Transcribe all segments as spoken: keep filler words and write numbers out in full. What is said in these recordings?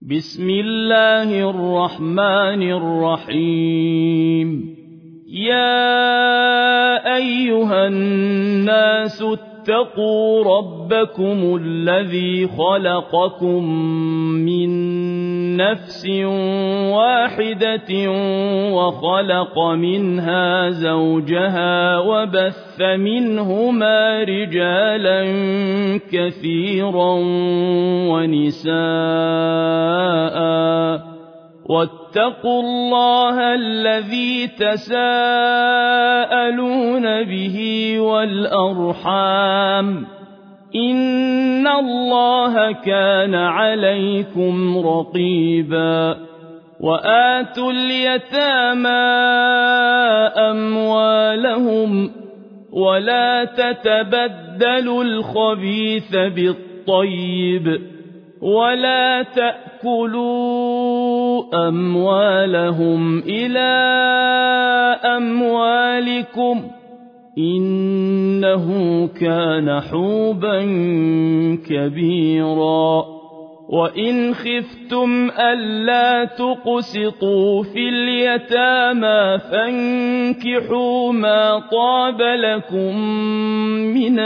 بسم الله الرحمن الرحيم يا أيها الناس اتقوا ربكم الذي خلقكم من نفس واحدة وخلق منها زوجها وبث منهما رجالا كثيرا ونساء واتقوا الله الذي تساءلون به والأرحام إن الله كان عليكم رقيبا وآتوا اليتامى أموالهم ولا تتبدلوا الخبيث بالطيب ولا تأكلوا أموالهم إلى أموالكم إنه كان حوبا كبيرا وإن خفتم ألا تقسطوا في اليتامى فانكحوا ما طاب لكم من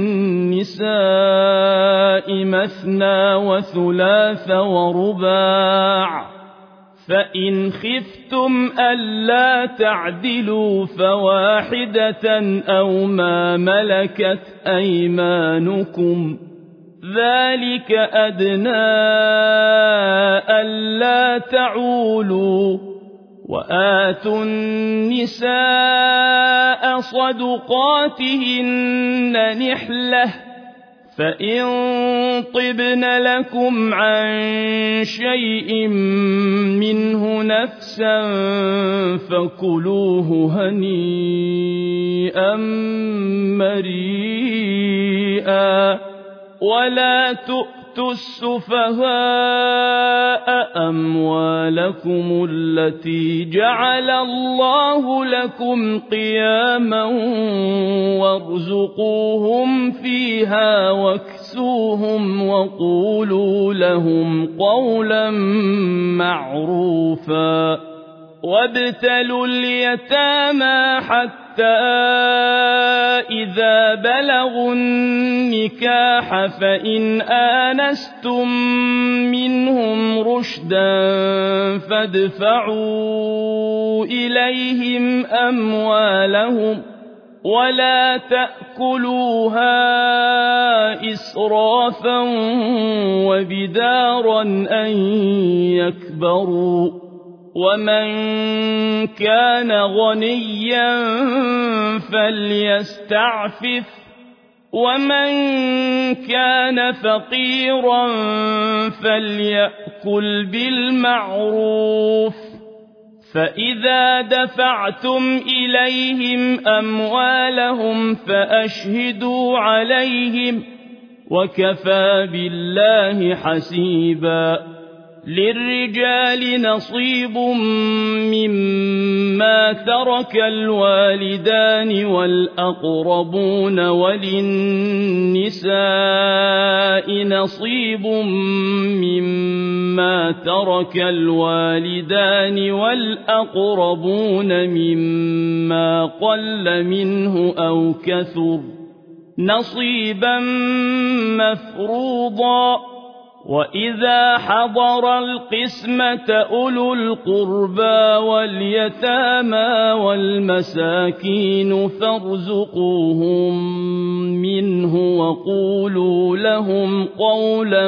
النساء مثنى وثلاث ورباع فإن خفتم ألا تعدلوا فواحدة أو ما ملكت أيمانكم ذلك أدنى ألا تعولوا وآتوا النساء صدقاتهن نحلة فإن طبن لكم عن شيء منه نفسا فكلوه هنيئا مريئا ولا تؤتوا السفهاء أموالكم التي جعل الله لكم قياما وارزقوهم فيها واكسوهم وقولوا لهم قولا معروفا وابتلوا اليتامى حتى إذا بلغوا النكاح فإن آنستم منهم رشدا فادفعوا إليهم أموالهم ولا تأكلوها إسرافا وبدارا أن يكبروا ومن كان غنيا فليستعفف ومن كان فقيرا فليأكل بالمعروف فإذا دفعتم إليهم أموالهم فأشهدوا عليهم وكفى بالله حسيبا للرجال نصيب مما ترك الوالدان والأقربون وللنساء نصيب مما ترك الوالدان والأقربون مما قل منه أو كثر نصيبا مفروضا وإذا حضر القسمة أولو القربى واليتامى والمساكين فارزقوهم منه وقولوا لهم قولا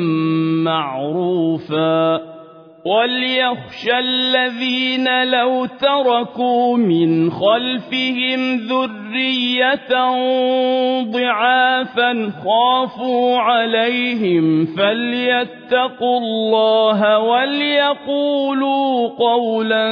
معروفا وليخشى الذين لو تركوا من خلفهم ذرية ضعافا خافوا عليهم فليتقوا الله وليقولوا قولا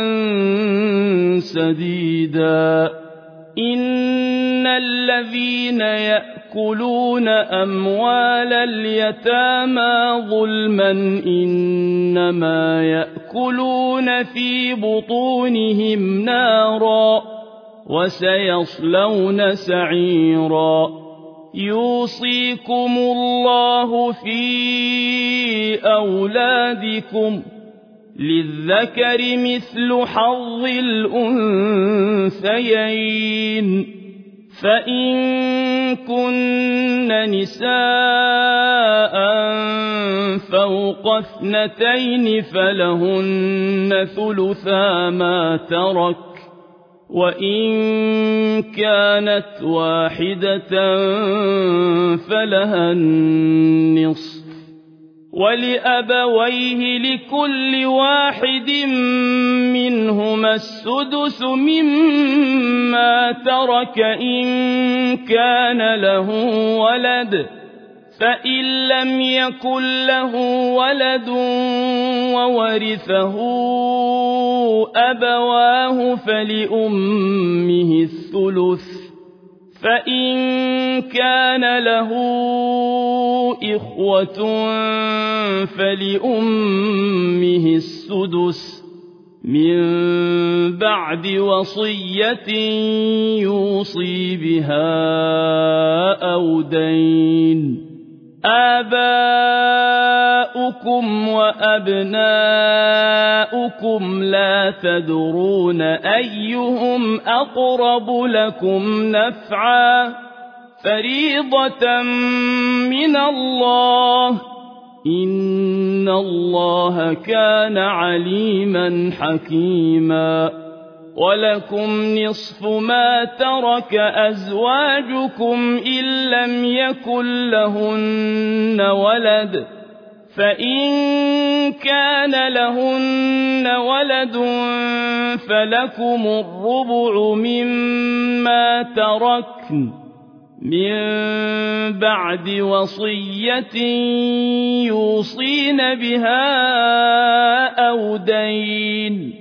سديدا إن الذين يأكلون أموال اليتامى ظلما إنما يأكلون في بطونهم نارا وسيصلون سعيرا يوصيكم الله في أولادكم للذكر مثل حظ الأنثيين فإن كن نساء فوق اثنتين فلهن ثلثا ما ترك وإن كانت واحدة فلها النصف ولأبويه لكل واحد منهما السدس مما ترك إن كان له ولد فإن لم يكن له ولد وورثه أبواه فلأمه الثلث فإن كان له إخوة فلأمه السدس من بعد وصية يوصي بها أو دين آباؤكم وأبناؤكم لا تدرون أيهم أقرب لكم نفعا فريضة من الله إن الله كان عليما حكيما ولكم نصف ما ترك أزواجكم إن لم يكن لهن ولد فإن كان لهن ولد فلكم الربع مما تركن من بعد وصية يوصين بها أو دين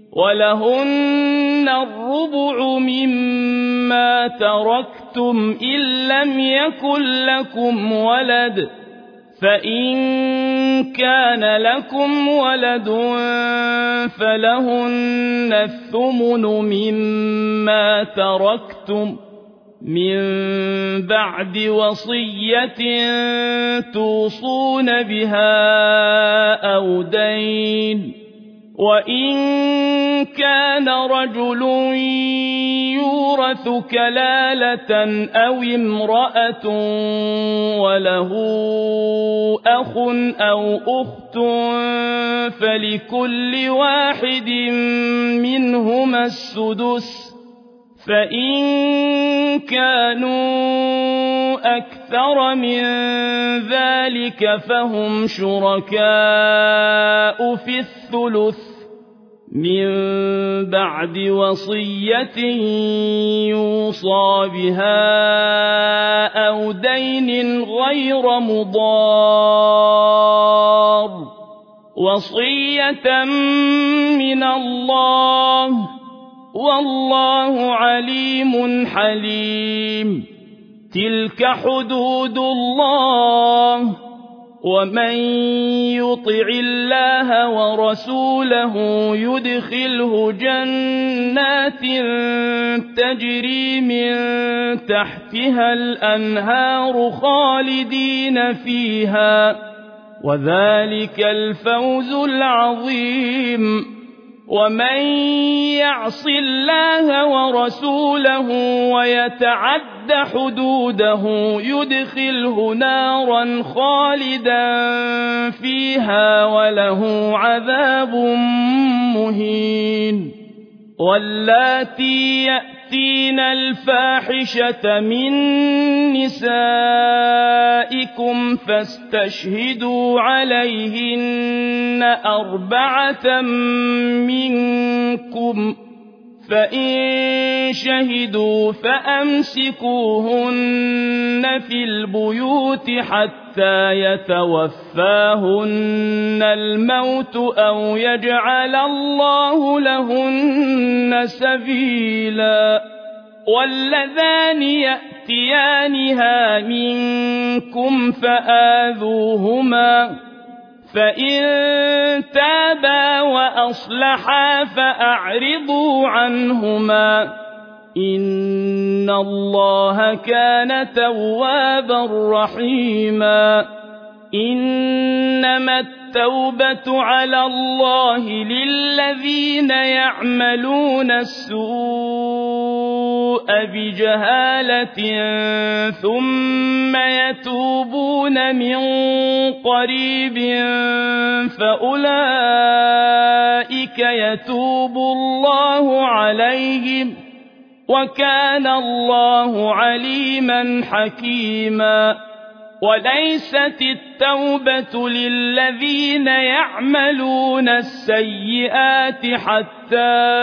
ولهن الربع مما تركتم إن لم يكن لكم ولد فإن كان لكم ولد فلهن الثمن مما تركتم من بعد وصية توصون بها أو دين وإن كان رجل يورث كلالة أو امرأة وله أخ أو أخت فلكل واحد منهما السدس فإن كانوا أكثر من ذلك فهم شركاء في الثلث من بعد وصية يوصى بها أو دين غير مضار وصية من الله والله عليم حليم تلك حدود الله ومن يطع الله ورسوله يدخله جنات تجري من تحتها الأنهار خالدين فيها وذلك الفوز العظيم ومن يعص الله ورسوله ويتعد حدوده يدخله نارا خالدا فيها وله عذاب مهين واللاتي يأتين الفاحشة من نسائكم فاستشهدوا عليهن أربعة منكم فإن شهدوا فأمسكوهن في البيوت حتى يتوفاهن الموت أو يجعل الله لهن سبيلا واللذان يأتيانها منكم فآذوهما فإن تابا وأصلحا فأعرضوا عنهما إن الله كان توابا رحيما إنما التوبة على الله للذين يعملون السوء بجهالة ثم يتوبون من قريب فأولئك يتوب الله عليهم وكان الله عليما حكيما وليست التوبة للذين يعملون السيئات حتى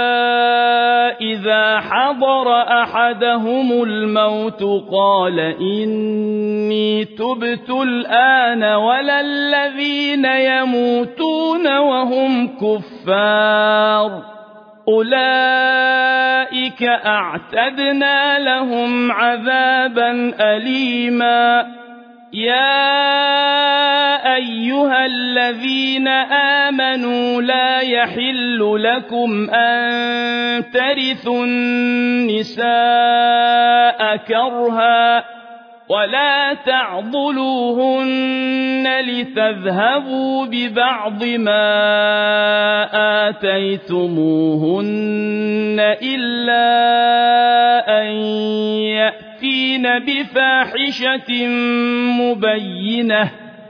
إذا حضر أحدهم الموت قال إني تبت الآن ولا الذين يموتون وهم كفار أولئك أعتدنا لهم عذابا أليما يا أيها الذين آمنوا لا يحل لكم أن ترثوا النساء كرها ولا تعضلوهن لتذهبوا ببعض ما آتيتموهن إلا أن يأتين بفاحشة مبينة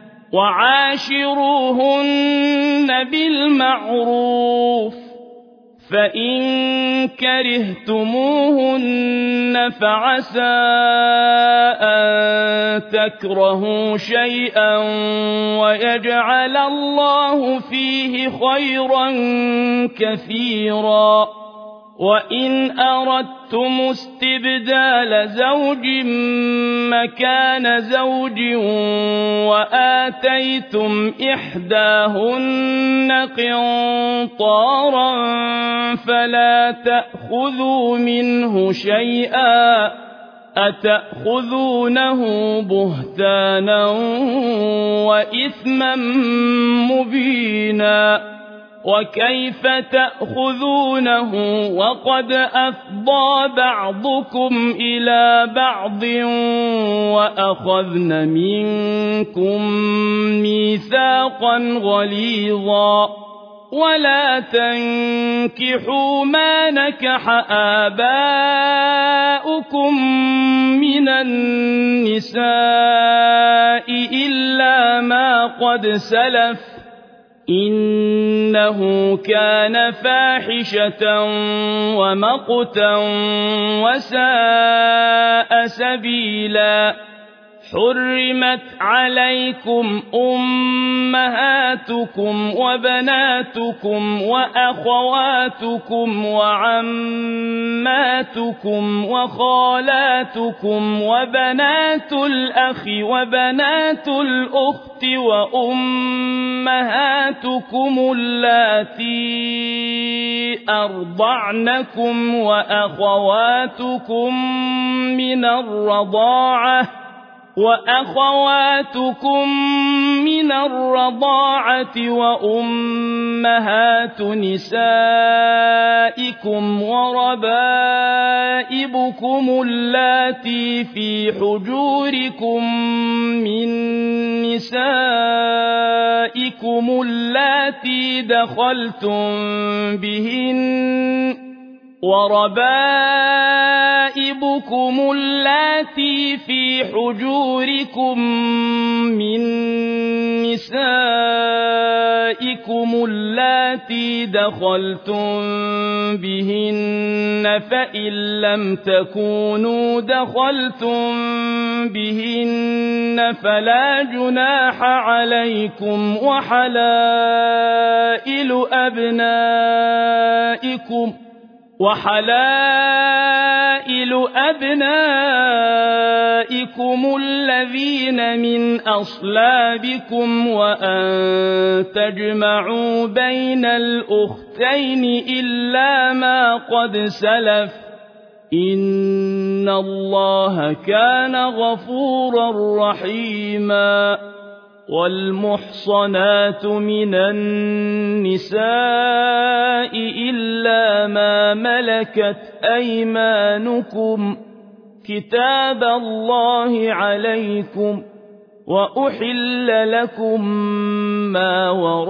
وعاشروهن بالمعروف فإن كرهتموهن فعسى أن تكرهوا شيئا ويجعل الله فيه خيرا كثيرا وإن أردتم استبدال زوج مكان زوج وآتيتم إحداهن قنطارا فلا تأخذوا منه شيئا أتأخذونه بهتانا وإثما مبينا وكيف تأخذونه وقد أفضى بعضكم إلى بعض وأخذن منكم ميثاقا غليظا ولا تنكحوا ما نكح آباؤكم من النساء إلا ما قد سلف إنه كان فاحشة ومقتا وساء سبيلا حرمت عليكم أمهاتكم وبناتكم وأخواتكم وعماتكم وخالاتكم وبنات الأخ وبنات الأخت وأمهاتكم اللاتي أرضعنكم وأخواتكم من الرضاعة وأخواتكم من الرضاعة وأمهات نسائكم وربائبكم اللاتي في حجوركم من نسائكم اللاتي دخلتم بهن وربائبكم اللاتي في حجوركم من نسائكم اللاتي دخلتم بهن فإن لم تكونوا دخلتم بهن فلا جناح عليكم وحلائل أبنائكم وحلائل أبنائكم الذين من أصلابكم وأن تجمعوا بين الأختين إلا ما قد سلف إن الله كان غفورا رحيما والمحصنات من النساء إلا ما ملكت ملكت أيمانكم كتاب الله عليكم وأحل لكم ما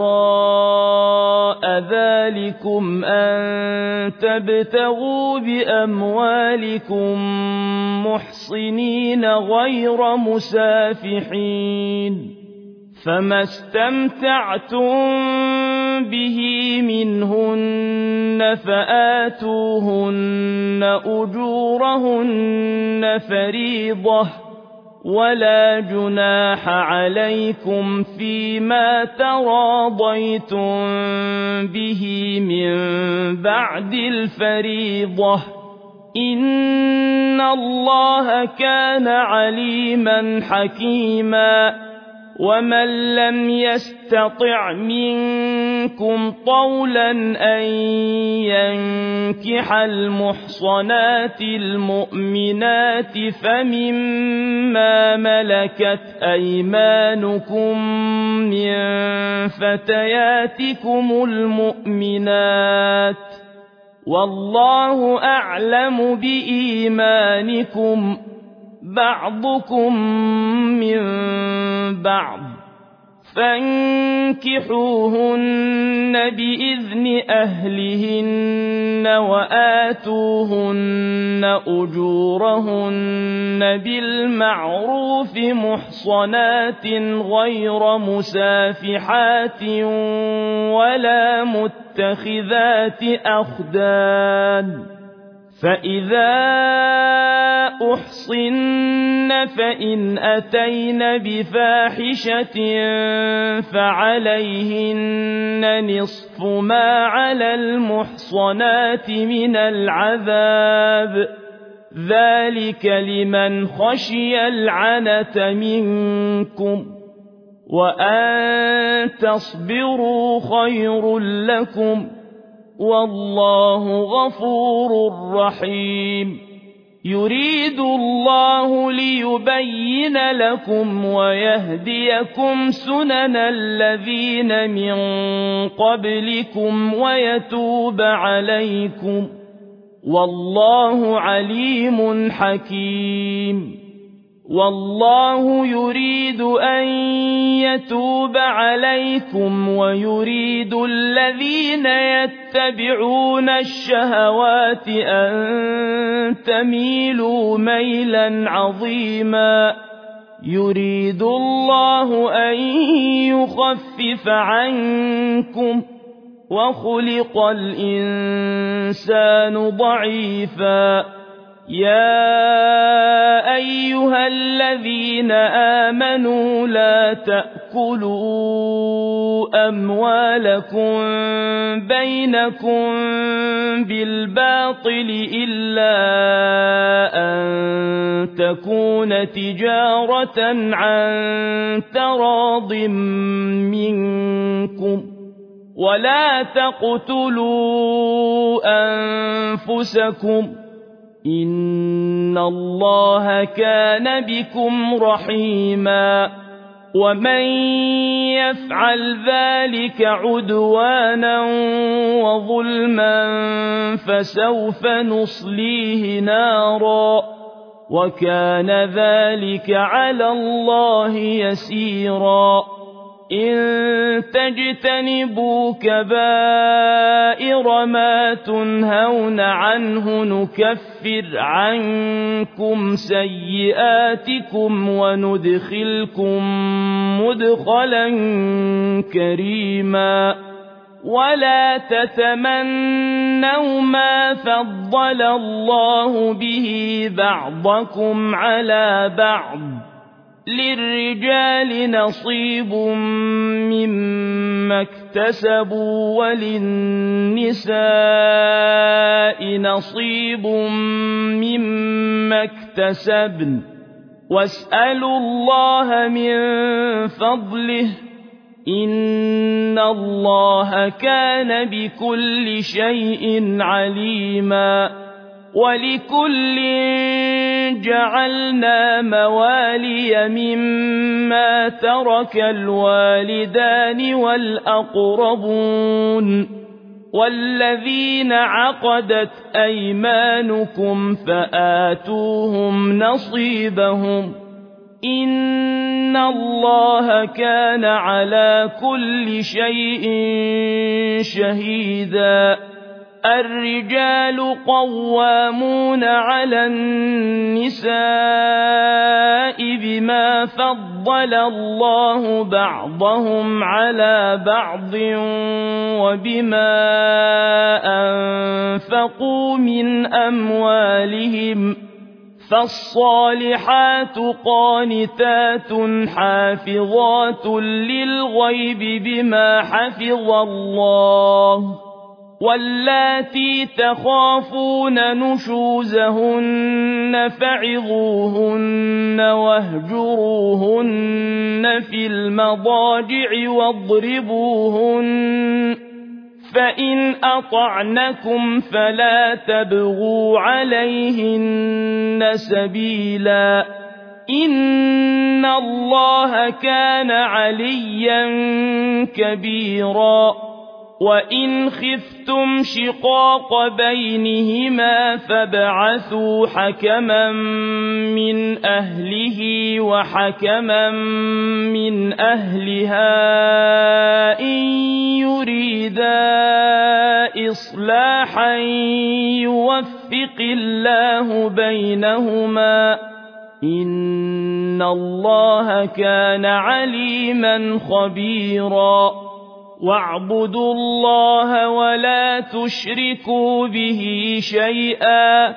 وراء ذلكم أن تبتغوا بأموالكم محصنين غير مسافحين فما استمتعتم به منهن فآتوهن أجورهن فريضة ولا جناح عليكم فيما تراضيتم به من بعد الفريضة إن الله كان عليما حكيما ومن لم يستطع منكم طولا أن ينكح المحصنات المؤمنات فمما ملكت أيمانكم من فتياتكم المؤمنات والله أعلم بإيمانكم بعضكم من بعض فانكحوهن بإذن أهلهن وآتوهن أجورهن بالمعروف محصنات غير مسافحات ولا متخذات أخدان فإذا أحصن فإن أتين بفاحشة فعليهن نصف ما على المحصنات من العذاب ذلك لمن خشي العنة منكم وأن تصبروا خير لكم والله غفور رحيم يريد الله ليبين لكم ويهديكم سنن الذين من قبلكم ويتوب عليكم والله عليم حكيم والله يريد أن يتوب عليكم ويريد الذين يتبعون الشهوات أن تميلوا ميلا عظيما يريد الله أن يخفف عنكم وخلق الإنسان ضعيفا يا أيها الذين آمنوا لا تأكلوا أموالكم بينكم بالباطل إلا أن تكون تجارة عن تراض منكم ولا تقتلوا أنفسكم إن الله كان بكم رحيما ومن يفعل ذلك عدوانا وظلما فسوف نصليه نارا وكان ذلك على الله يسيرا إن تجتنبوا كبائر ما تنهون عنه نكفر عنكم سيئاتكم وندخلكم مدخلا كريما ولا تتمنوا ما فضل الله به بعضكم على بعض للرجال نصيب مما اكتسبوا وللنساء نصيب مما اكتسبن واسألوا الله من فضله إن الله كان بكل شيء عليما ولكل جعلنا موالي مما ترك الوالدان والأقربون والذين عقدت أيمانكم فآتوهم نصيبهم إن الله كان على كل شيء شهيدا الرجال قوامون على النساء بما فضل الله بعضهم على بعض وبما أنفقوا من أموالهم فالصالحات قانتات حافظات للغيب بما حفظ الله واللاتي تخافون نشوزهن فعظوهن واهجروهن في المضاجع واضربوهن فإن أطعنكم فلا تبغوا عليهن سبيلا إن الله كان عليا كبيرا وإن خفتم شقاق بينهما فابعثوا حكما من أهله وحكما من أهلها إن يريدا إصلاحا يوفق الله بينهما إن الله كان عليما خبيرا واعبدوا الله ولا تشركوا به شيئا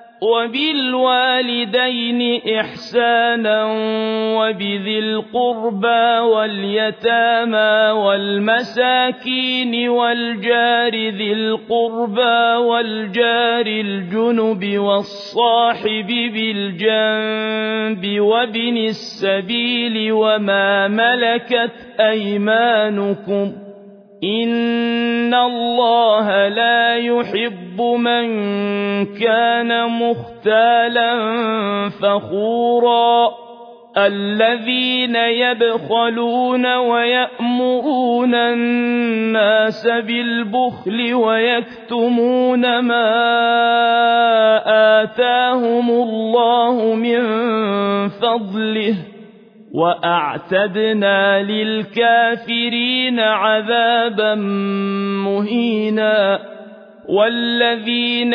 وبالوالدين إحسانا وبذي القربى واليتامى والمساكين والجار ذي القربى والجار الجنب والصاحب بالجنب وابن السبيل وما ملكت أيمانكم إن الله لا يحب من كان مختالا فخورا الذين يبخلون ويأمرون الناس بالبخل ويكتمون ما آتاهم الله من فضله وأعتدنا للكافرين عذابا مهينا والذين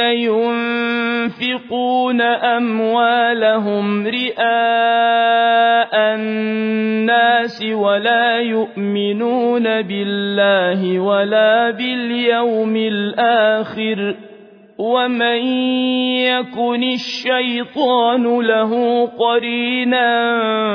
ينفقون أموالهم رئاء الناس ولا يؤمنون بالله ولا باليوم الآخر ومن يكن الشيطان له قرينا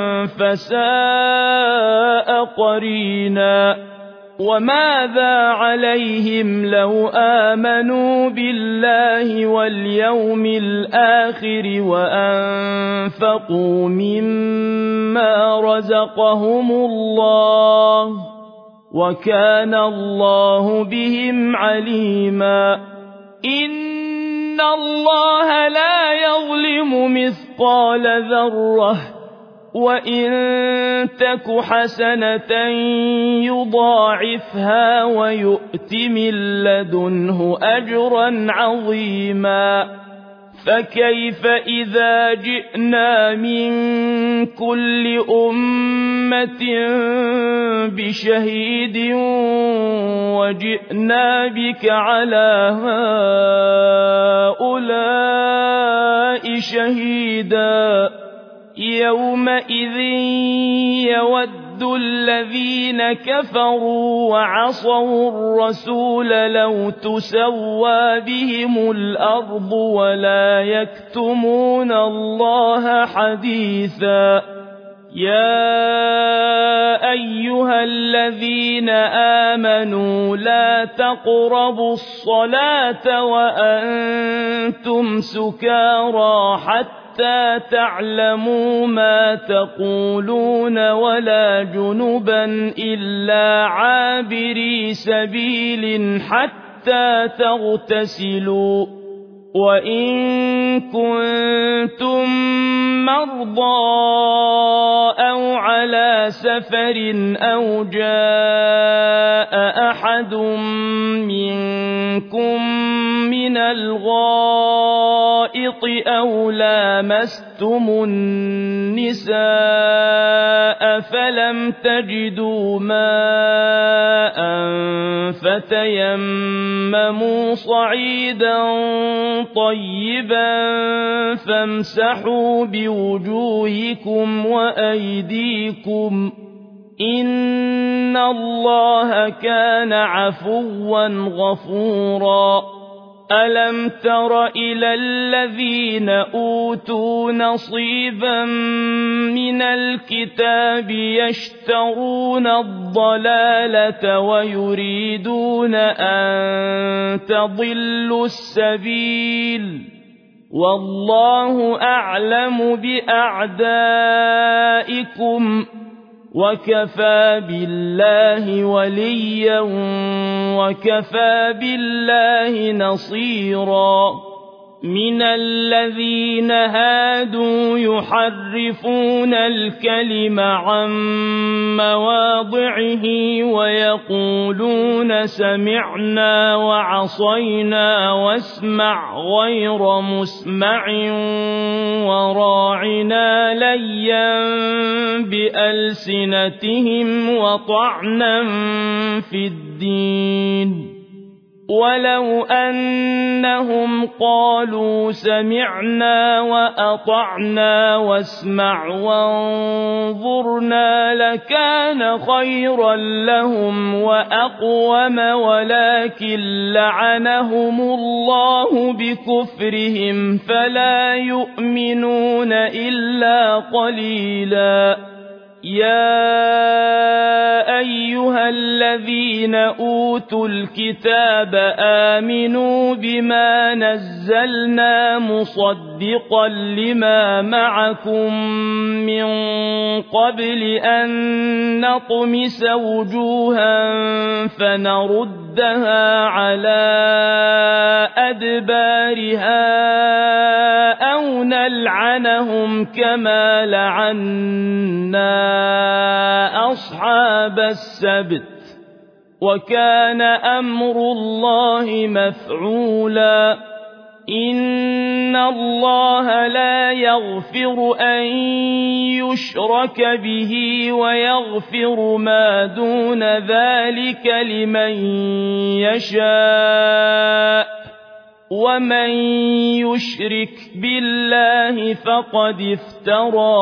فساء قرينا وماذا عليهم لو آمنوا بالله واليوم الآخر وأنفقوا مما رزقهم الله وكان الله بهم عليما إن الله لا يظلم مثقال ذرة وإن تك حسنة يضاعفها ويؤت من لدنه أجرا عظيما فكيف إذا جئنا من كل أمة بشهيد وجئنا بك على هؤلاء شهيدا يومئذ يود الذين كفروا وعصوا الرسول لو تسوى بهم الأرض ولا يكتمون الله حديثا يا أيها الذين آمنوا لا تقربوا الصلاة وأنتم سكارى حتى حتى تعلموا ما تقولون ولا جنبا إلا عابري سبيل حتى تغتسلوا وإن كنتم مرضى أو على سفر أو جاء أحد منكم من الغائط أو لامستم النساء فلم تجدوا ماء فتيمموا صعيدا طيبا فامسحوا بوجوهكم وأيديكم إن الله كان عفوا غفورا ألم تر إلى الذين أوتوا نصيبا من الكتاب يشترون الضلالة ويريدون أن تضلوا السبيل والله أعلم بأعدائكم وكفى بالله وليا وكفى بالله نصيرا من الذين هادوا يحرفون الكلم عن مواضعه ويقولون سمعنا وعصينا واسمع غير مسمع وراعنا ليا بألسنتهم وطعنا في الدين ولو أنهم قالوا سمعنا وأطعنا واسمع وانظرنا لكان خيرا لهم وأقوم ولكن لعنهم الله بكفرهم فلا يؤمنون إلا قليلا يا أيها الذين أوتوا الكتاب آمنوا بما نزلنا مصدقا لما معكم من قبل أن نطمس وجوها فنردها على أدبارها أو نلعنهم كما لعنا أصحاب السبت وكان أمر الله مفعولا إن الله لا يغفر أن يشرك به ويغفر ما دون ذلك لمن يشاء ومن يشرك بالله فقد افترى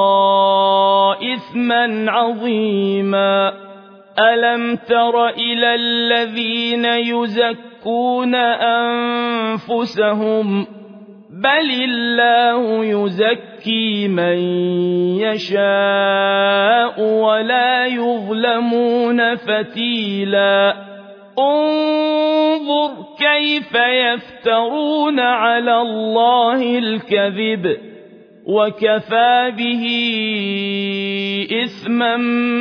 إثما عظيما ألم تر إلى الذين يزكون أنفسهم بل الله يزكي من يشاء ولا يظلمون فتيلا انظر كيف يفترون على الله الكذب وكفى به إثما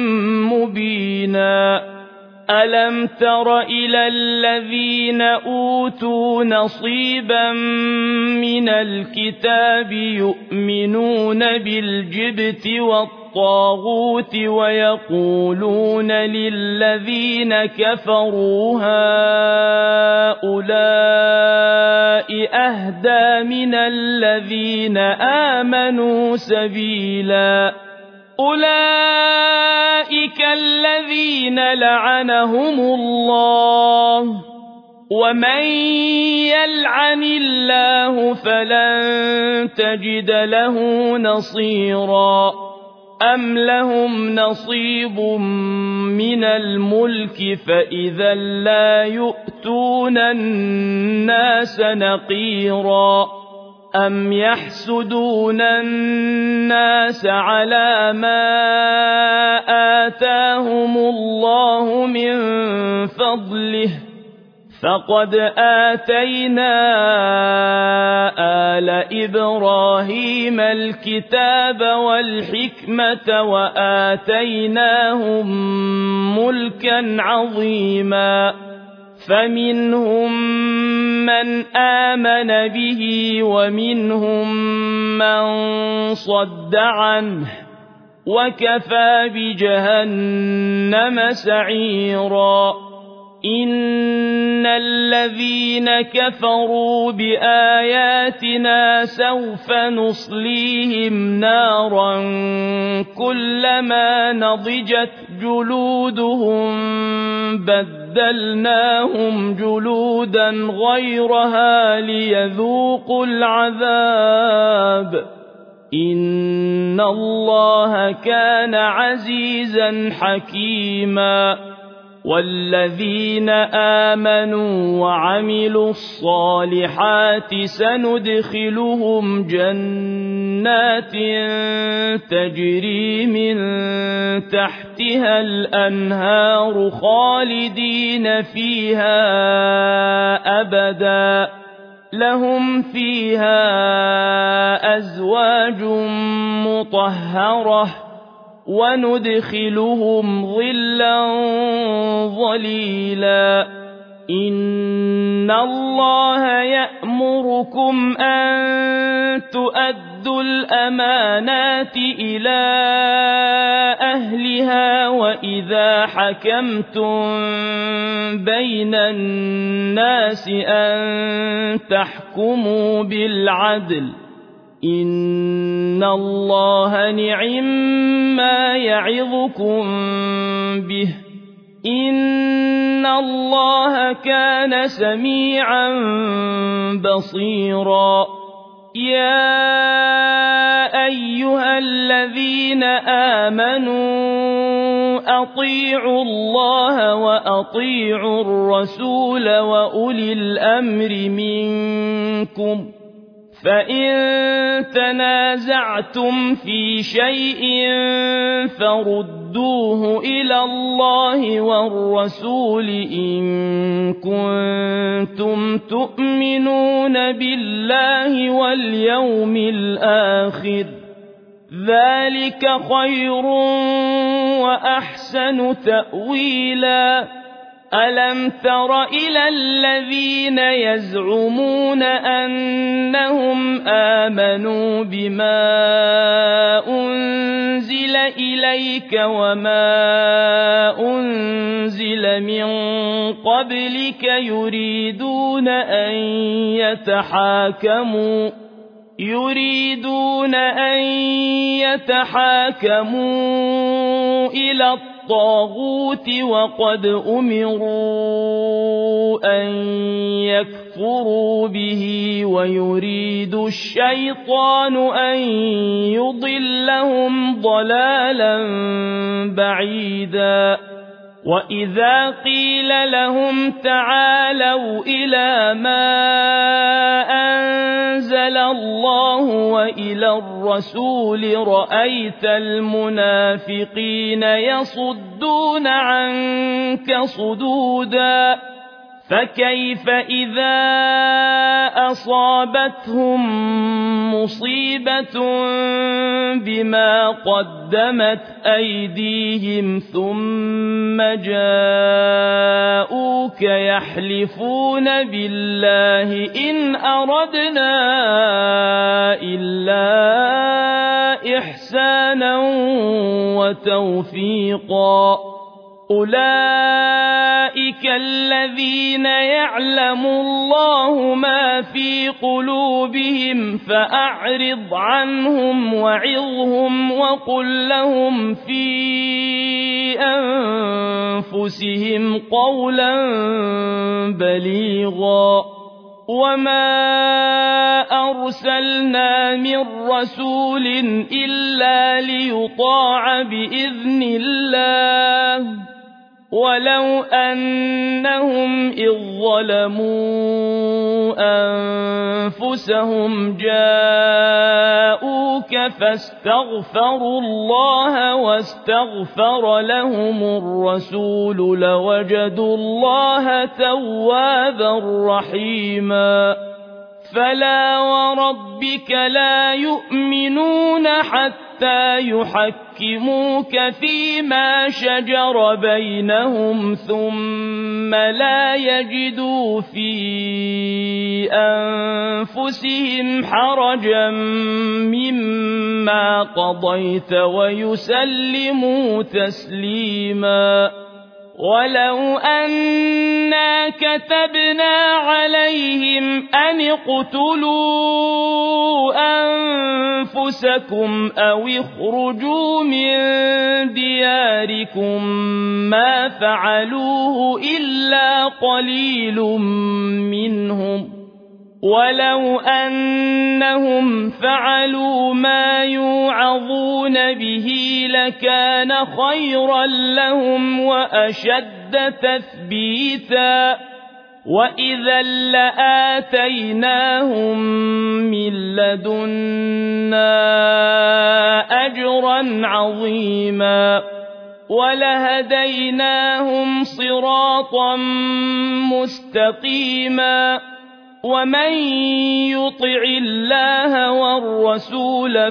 مبينا ألم تر إلى الذين أوتوا نصيبا من الكتاب يؤمنون بالجبت والطاغوت ويقولون للذين كفروا هؤلاء أهدى من الذين آمنوا سبيلا أولئك الذين لعنهم الله ومن يلعن الله فلن تجد له نصيرا أم لهم نصيب من الملك فإذا لا يؤتون الناس نقيرا أم يحسدون الناس على ما آتاهم الله من فضله فقد آتينا آل إبراهيم الكتاب والحكمة وآتيناهم ملكا عظيما فمنهم من آمن به ومنهم من صد عنه وكفى بجهنم سعيرا إن الذين كفروا بآياتنا سوف نصليهم نارا كلما نضجت جلودهم بدلناهم جلودا غيرها ليذوقوا العذاب إن الله كان عزيزا حكيما والذين آمنوا وعملوا الصالحات سندخلهم جنات تجري من تحتها الأنهار خالدين فيها أبدا لهم فيها أزواج مطهرة وندخلهم ظلا ظليلا إن الله يأمركم أن تؤدوا الأمانات إلى أهلها وإذا حكمتم بين الناس أن تحكموا بالعدل إن الله نعما يعظكم به إن الله كان سميعا بصيرا يا أيها الذين آمنوا أطيعوا الله وأطيعوا الرسول وأولي الأمر منكم فإن تنازعتم في شيء فردوه إلى الله والرسول إن كنتم تؤمنون بالله واليوم الآخر ذلك خير وأحسن تأويلا ألم تر إلى الذين يزعمون أنهم آمنوا بما أنزل إليك وما أنزل من قبلك يريدون أن يتحاكموا يريدون أن يتحاكموا إلى الطاغوت وقد أمروا أن يكفروا به ويريد الشيطان أن يضلهم ضلالا بعيدا وإذا قيل لهم تعالوا إلى ما أنزل الله وإلى الرسول رأيت المنافقين يصدون عنك صدودا فكيف إذا أصابتهم مصيبة بما قدمت أيديهم ثم جاءوك يحلفون بالله إن أردنا إلا إحسانا وتوفيقا أولئك الذين يعلم الله ما في قلوبهم فأعرض عنهم وعظهم وقل لهم في أنفسهم قولا بليغا وما أرسلنا من رسول إلا ليطاع بإذن الله ولو أنهم إذ ظلموا أنفسهم جاءوك فاستغفروا الله واستغفر لهم الرسول لوجدوا الله توابا رحيما فلا وربك لا يؤمنون حتى حتى يحكموك فيما شجر بينهم ثم لا يجدوا في أنفسهم حرجا مما قضيت ويسلموا تسليما ولو أنا كتبنا عليهم أن اقتلوا أنفسكم أو اخرجوا من دياركم ما فعلوه إلا قليل منهم ولو أنهم فعلوا ما يوعظون به لكان خيرا لهم وأشد تثبيتا وإذا لآتيناهم من لدنا أجرا عظيما ولهديناهم صراطا مستقيما ومن يطع الله والرسول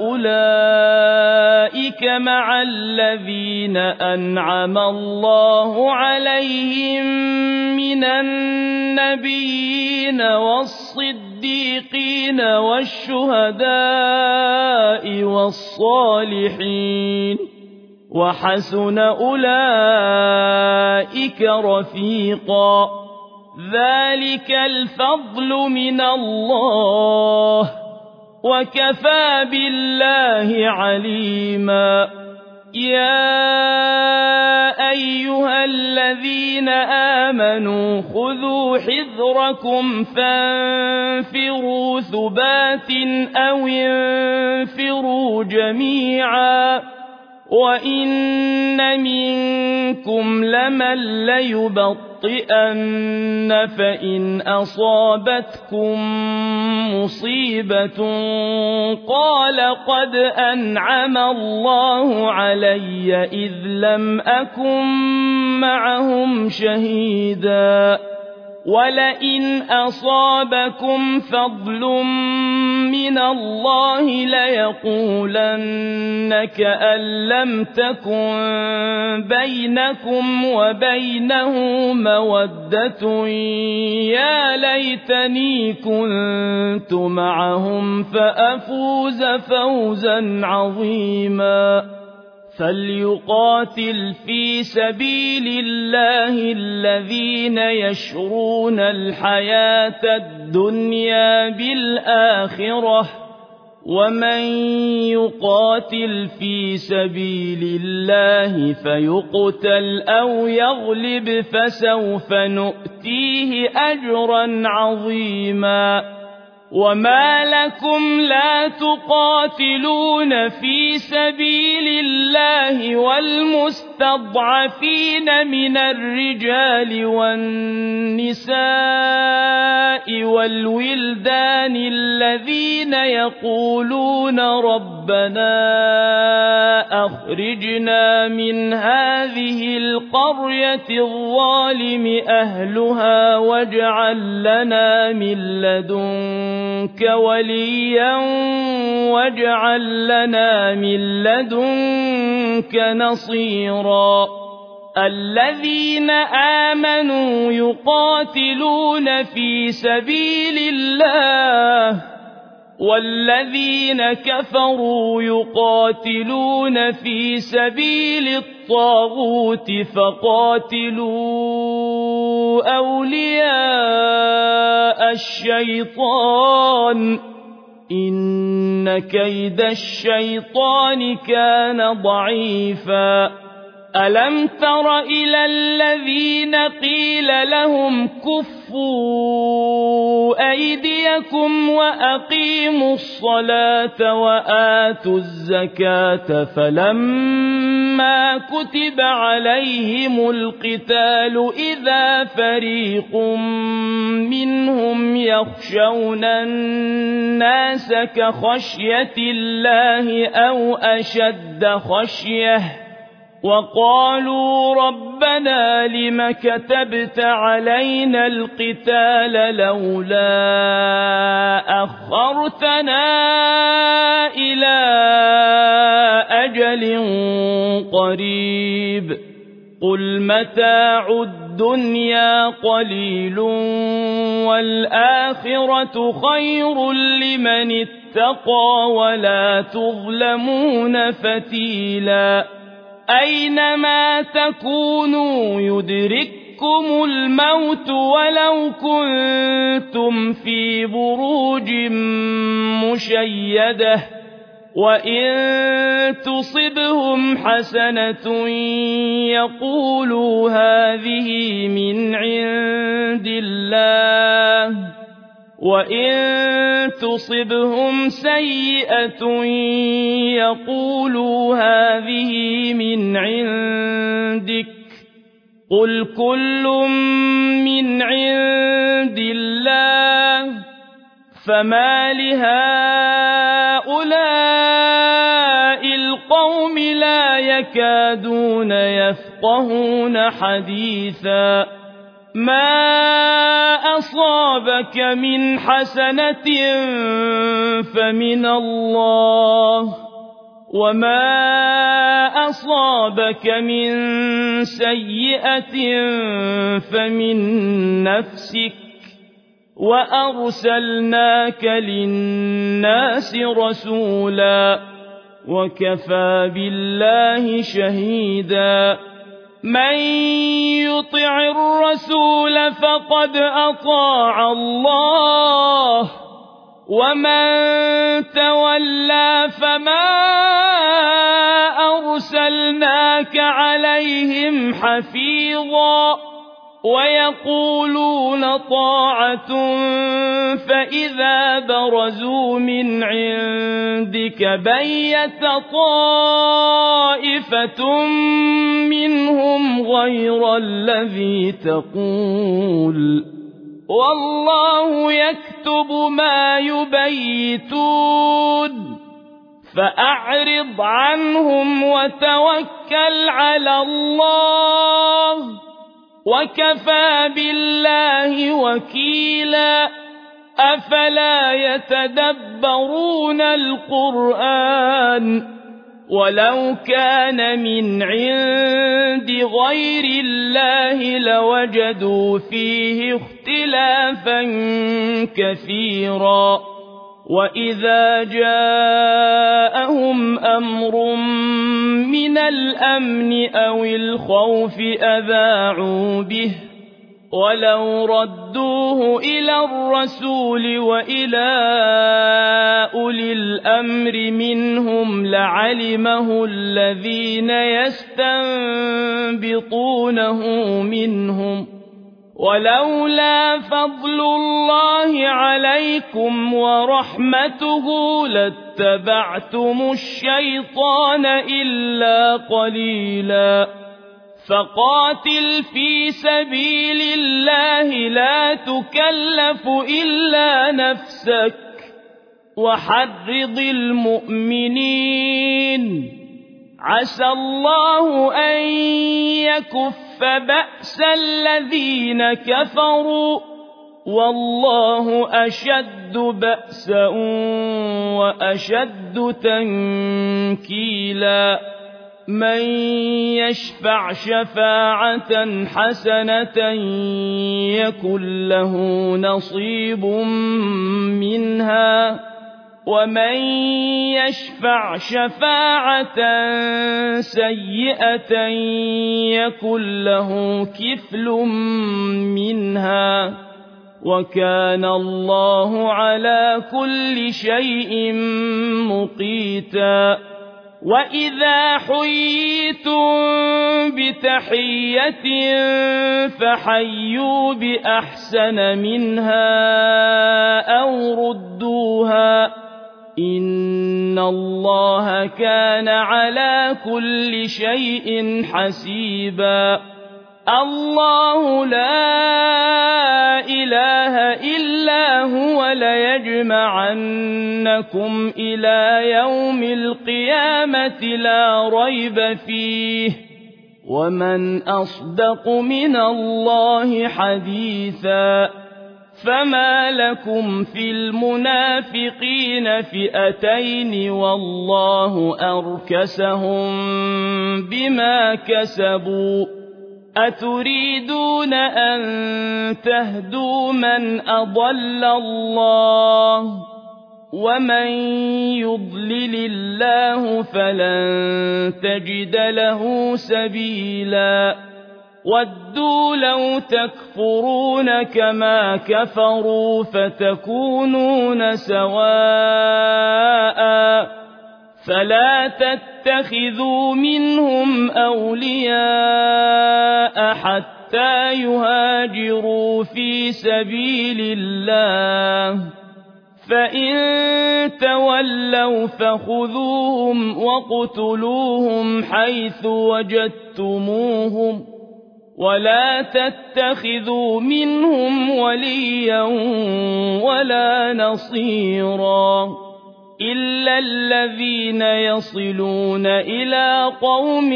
فأولئك مع الذين أنعم الله عليهم من النبيين والصديقين والشهداء والصالحين وحسن أولئك رفيقا ذلك الفضل من الله وكفى بالله عليما يا أيها الذين آمنوا خذوا حذركم فانفروا ثبات أو انفروا جميعا وإن منكم لمن ليبطئن فإن أصابتكم مصيبة قال قد أنعم الله علي إذ لم أكن معهم شهيدا ولئن أصابكم فضل من الله ليقولن كأن لم تكن بينكم وبينه مودة يا ليتني كنت معهم فأفوز فوزا عظيما فليقاتل في سبيل الله الذين يشرون الحياة الدنيا بالآخرة ومن يقاتل في سبيل الله فيقتل أو يغلب فسوف نؤتيه أجرا عظيما وما لكم لا تقاتلون في سبيل الله والمستضعفين من الرجال والنساء والولدان الذين يقولون ربنا أخرجنا من هذه القرية الظالم أهلها واجعل لنا من لدنك وليا واجعل لنا من لدنك نصيرا الذين آمنوا يقاتلون في سبيل الله والذين كفروا يقاتلون في سبيل الطاغوت فقاتلوا أولياء الشيطان إن كيد الشيطان كان ضعيفا ألم تر إلى الذين قيل لهم كفوا أيديكم وأقيموا الصلاة وآتوا الزكاة فلما كتب عليهم القتال إذا فريق منهم يخشون الناس كخشية الله أو أشد خشية وقالوا ربنا لم كتبت علينا القتال لولا أخرتنا إلى أجل قريب قل متاع الدنيا قليل والآخرة خير لمن اتقى ولا تظلمون فتيلا أينما تكونوا يدرككم الموت ولو كنتم في بروج مشيدة وإن تصبهم حسنة يقولوا هذه من عند الله وإن تصبهم سيئة يقولوا هذه من عندك قل كل من عند الله فما لهؤلاء القوم لا يكادون يفقهون حديثا ما أصابك من حسنة فمن الله وما أصابك من سيئة فمن نفسك وأرسلناك للناس رسولا وكفى بالله شهيدا من يطع الرسول فقد أطاع الله ومن تولى فما أرسلناك عليهم حفيظا ويقولون طاعة فإذا برزوا من عندك بيت طائفة منهم غير الذي تقول والله يكتب ما يبيتون فأعرض عنهم وتوكل على الله وكفى بالله وكيلا أفلا يتدبرون القرآن ولو كان من عند غير الله لوجدوا فيه اختلافا كثيرا وإذا جاءهم أمر من الأمن أو الخوف أذاعوا به ولو ردوه إلى الرسول وإلى أولي الأمر منهم لعلمه الذين يستنبطونه منهم ولولا فضل الله عليكم ورحمته لاتبعتم الشيطان إلا قليلا فقاتل في سبيل الله لا تكلف إلا نفسك وحرض المؤمنين عسى الله أن يكف بأس الذين كفروا والله أشد بأسا وأشد تنكيلا من يشفع شفاعة حسنة يكن له نصيب منها ومن يشفع شفاعة سيئة يكن له كفل منها وكان الله على كل شيء مقيتا وإذا حييتم بتحية فحيوا بأحسن منها أو ردوها إن الله كان على كل شيء حسيبا الله لا إله إلا هو ليجمعنكم إلى يوم القيامة لا ريب فيه ومن أصدق من الله حديثا فما لكم في المنافقين فئتين والله أركسهم بما كسبوا أتريدون أن تهدوا من أضل الله ومن يضلل الله فلن تجد له سبيلا ودوا لو تكفرون كما كفروا فتكونون سواء فلا تتخذوا منهم أولياء حتى يهاجروا في سبيل الله فإن تولوا فخذوهم وَاقْتُلُوهُمْ حيث وجدتموهم ولا تتخذوا منهم وليا ولا نصيرا إلا الذين يصلون إلى قوم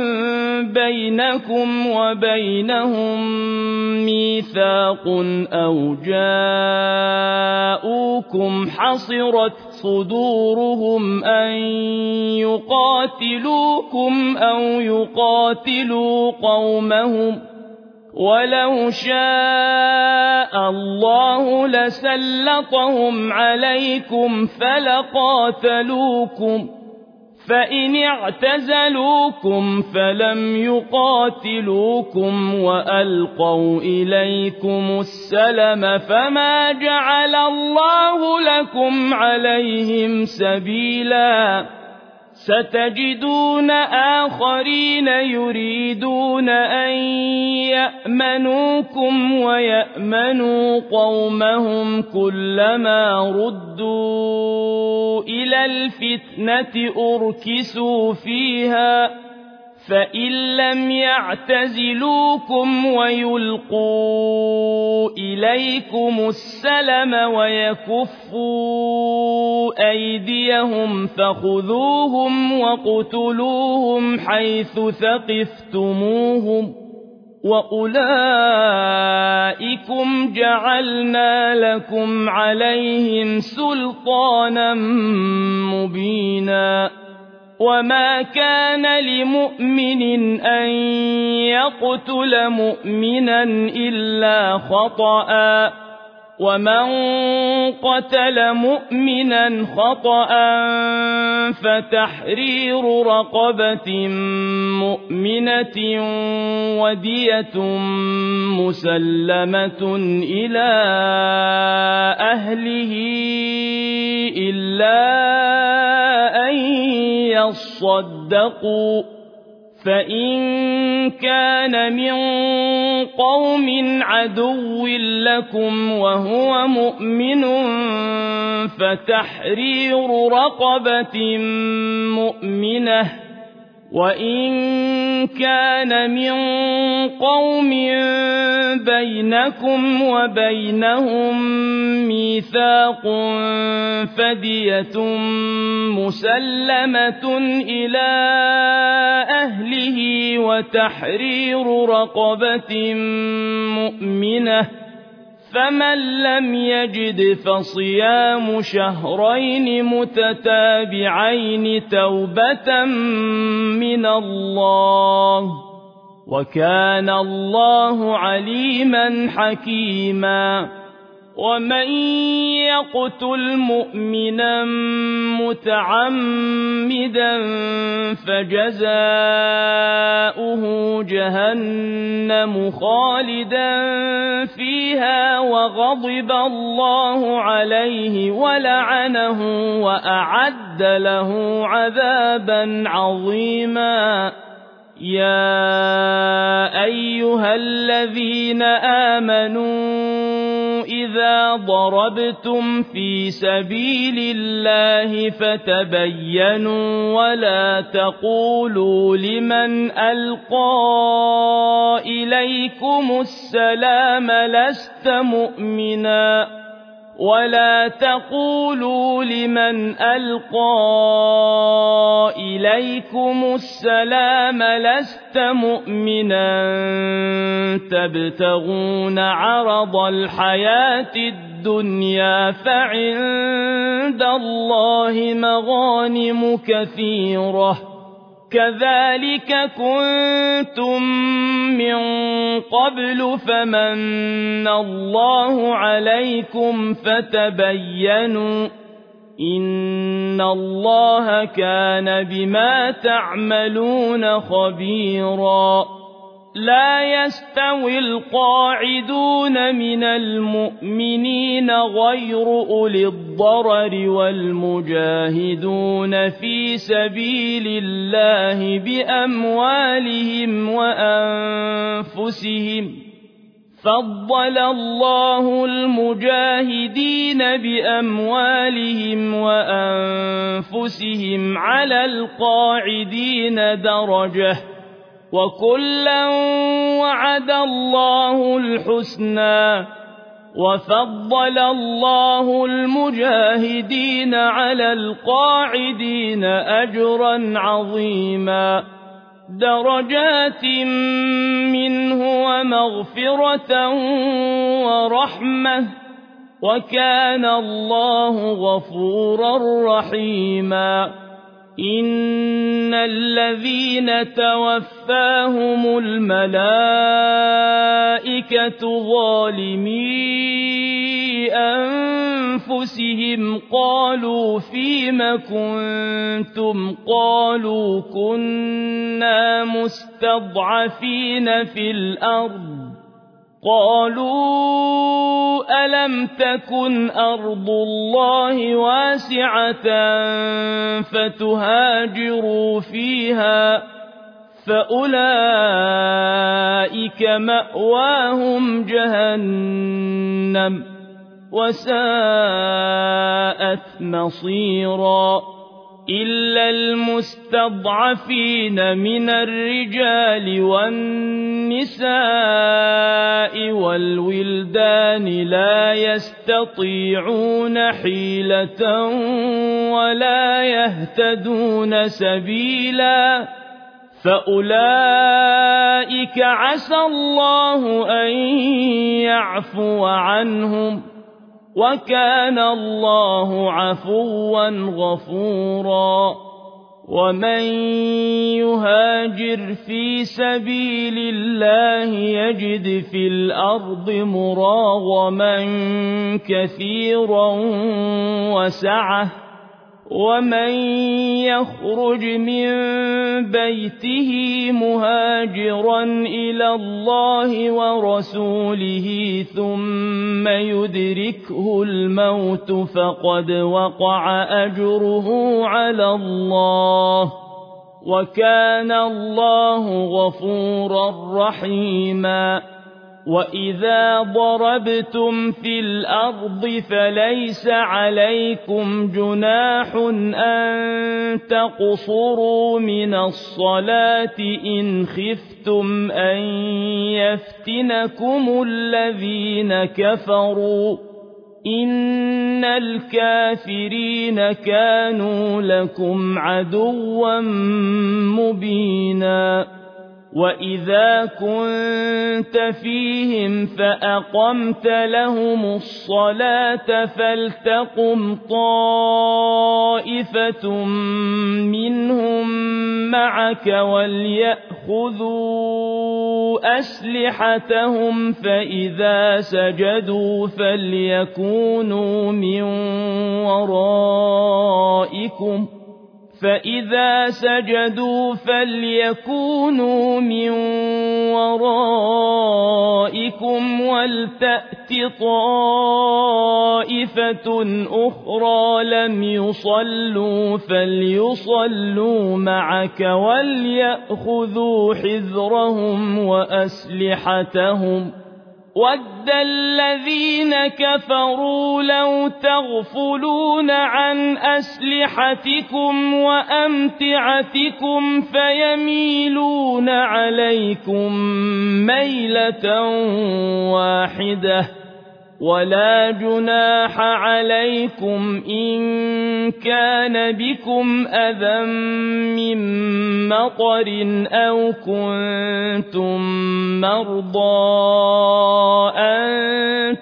بينكم وبينهم ميثاق أو جاءوكم حصرت صدورهم أن يقاتلوكم أو يقاتلوا قومهم ولو شاء الله لسلطهم عليكم فلقاتلوكم فإن اعتزلوكم فلم يقاتلوكم وألقوا إليكم السلم فما جعل الله لكم عليهم سبيلا ستجدون آخرين يريدون أن يأمنوكم ويأمنوا قومهم كلما ردوا إلى الفتنة أركسوا فيها فإن لم يعتزلوكم ويلقوا إليكم السلم ويكفوا أيديهم فخذوهم واقتلوهم حيث ثقفتموهم وأولئكم جعلنا لكم عليهم سلطانا مبينا وما كان لمؤمن أن يقتل مؤمنا إلا خطأ ومن قتل مؤمنا خطأ فتحرير رقبة مؤمنة ودية مسلمة إلى أهله إلا أن يصدقوا فإن كان من قوم عدو لكم وهو مؤمن فتحرير رقبة مؤمنة وإن كان من قوم بينكم وبينهم ميثاق فدية مسلمة إلى أهله وتحرير رقبة مؤمنة فمن لم يجد فصيام شهرين متتابعين توبة من الله وكان الله عليما حكيما ومن يقتل مؤمنا متعمدا فجزاؤه جهنم خالدا فيها وغضب الله عليه ولعنه وأعد له عذابا عظيما يا أيها الذين آمنوا إذا ضربتم في سبيل الله فتبينوا ولا تقولوا لمن ألقى إليكم السلام لست مؤمنا ولا تقولوا لمن ألقى إليكم السلام لست مؤمنا تبتغون عرض الحياة الدنيا فعند الله مغانم كثيرة كذلك كنتم من قبل فمن الله عليكم فتبينوا إن الله كان بما تعملون خبيرا لا يستوي القاعدون من المؤمنين غير أولي الضرر والمجاهدون في سبيل الله بأموالهم وأنفسهم فضل الله المجاهدين بأموالهم وأنفسهم على القاعدين درجة وكلا وعد الله الحسنى وفضل الله المجاهدين على القاعدين أجرا عظيما درجات منه ومغفرة ورحمة وكان الله غفورا رحيما إن الذين توفاهم الملائكة ظالمي أنفسهم قالوا فيم كنتم قالوا كنا مستضعفين في الأرض قالوا ألم تكن أرض الله واسعة فتهاجروا فيها فأولئك مأواهم جهنم وساءت مصيرا إلا المستضعفين من الرجال والنساء والولدان لا يستطيعون حيلة ولا يهتدون سبيلا فأولئك عسى الله أن يعفو عنهم وكان الله عفوا غفورا ومن يهاجر في سبيل الله يجد في الأرض مراغما كثيرا وسعة ومن يخرج من بيته مهاجرا إلى الله ورسوله ثم يدركه الموت فقد وقع أجره على الله وكان الله غفورا رحيما وإذا ضربتم في الأرض فليس عليكم جناح أن تقصروا من الصلاة إن خفتم أن يفتنكم الذين كفروا إن الكافرين كانوا لكم عدوا مبينا وإذا كنت فيهم فأقمت لهم الصلاة فلتقم طائفة منهم معك وليأخذوا أسلحتهم فإذا سجدوا فليكونوا من ورائكم فإذا سجدوا فليكونوا من ورائكم ولتأت طائفة أخرى لم يصلوا فليصلوا معك وليأخذوا حذرهم وأسلحتهم وَدَّ الَّذِينَ كَفَرُوا لَوْ تَغْفُلُونَ عَنْ أَسْلِحَتِكُمْ وَأَمْتِعَتِكُمْ فَيَمِيلُونَ عَلَيْكُمْ مَيْلَةً وَاحِدَةً ولا جناح عليكم إن كان بكم أذى من مطر أو كنتم مرضى أن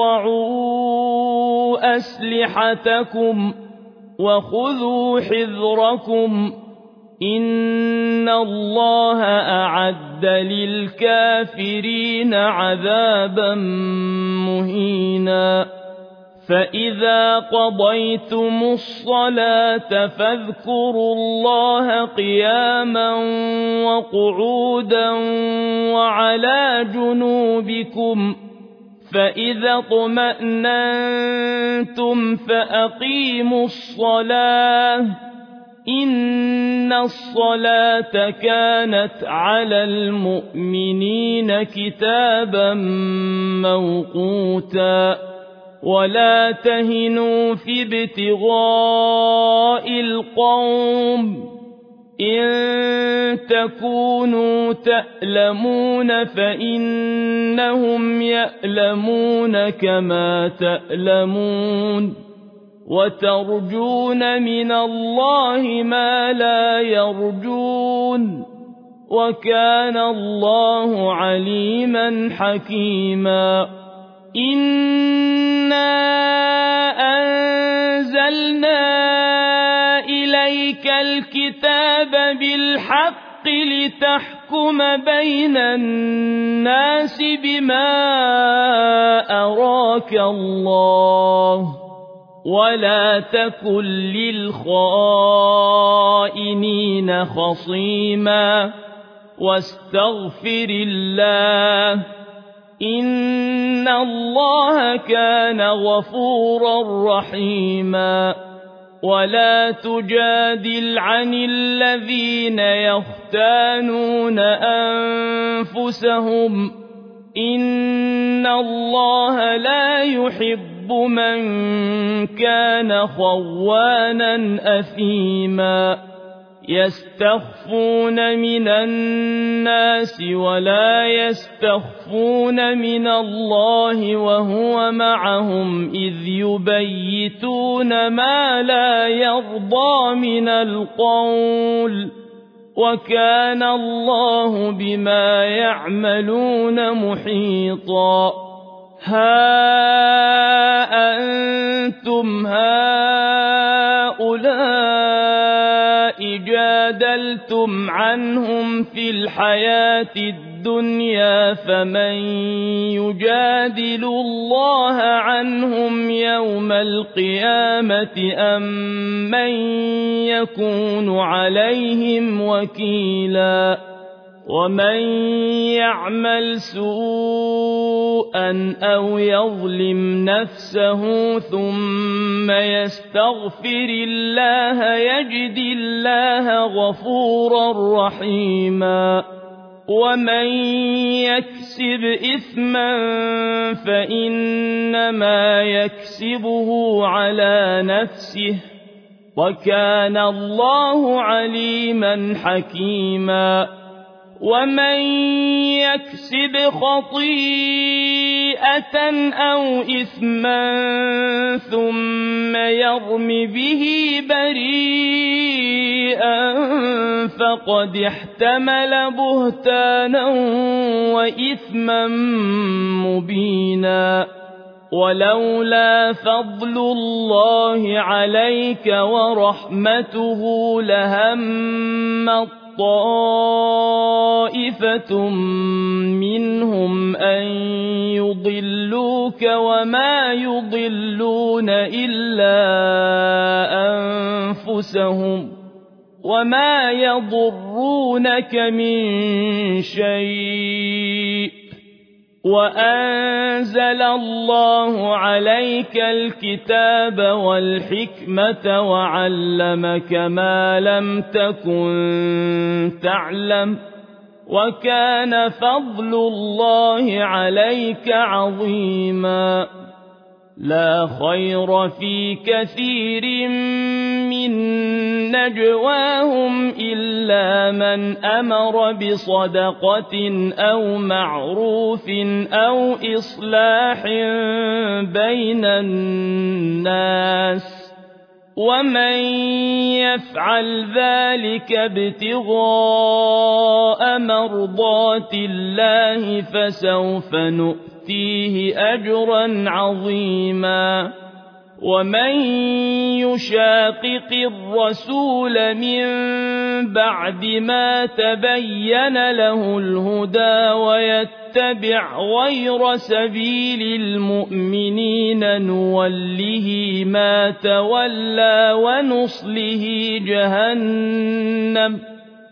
تضعوا أسلحتكم وخذوا حذركم إن الله أعد للكافرين عذابا مهينا فإذا قضيتم الصلاة فاذكروا الله قياما وقعودا وعلى جنوبكم فإذا اطمأننتم فأقيموا الصلاة إن الصلاة كانت على المؤمنين كتابا موقوتا ولا تهنوا في ابتغاء القوم إن تكونوا تألمون فإنهم يألمون كما تألمون وترجون من الله ما لا يرجون وكان الله عليما حكيما إنا أنزلنا إليك الكتاب بالحق لتحكم بين الناس بما أراك الله ولا تكن للخائنين خصيما واستغفر الله إن الله كان غفورا رحيما ولا تجادل عن الذين يختانون أنفسهم إن الله لا يحب من كان خوانا أثيما يستخفون من الناس ولا يستخفون من الله وهو معهم إذ يبيتون ما لا يرضى من القول وكان الله بما يعملون محيطا ها أنتم هؤلاء جادلتم عنهم في الحياة الدنيا فمن يجادل الله عنهم يوم القيامة أم من يكون عليهم وكيلا ومن يعمل سوءا أو يظلم نفسه ثم يستغفر الله يجد الله غفورا رحيما ومن يكسب إثما فإنما يكسبه على نفسه وكان الله عليما حكيما ومن يكسب خطيئة أو إثما ثم يرم به بريئا فقد احتمل بهتانا وإثما مبينا ولولا فضل الله عليك ورحمته لهم طائفة منهم أن يضلوك وما يضلون إلا أنفسهم وما يضرونك من شيء وأنزل الله عليك الكتاب والحكمة وعلمك ما لم تكن تعلم وكان فضل الله عليك عظيما لا خير في كثير من نجواهم إلا من أمر بصدقة أو معروف أو إصلاح بين الناس ومن يفعل ذلك ابتغاء مرضات الله فسوف نؤتيه أجرا عظيما ومن يشاقق الرسول من بعد ما تبين له الهدى ويتبع غير سبيل المؤمنين نوله ما تولى ونصله جهنم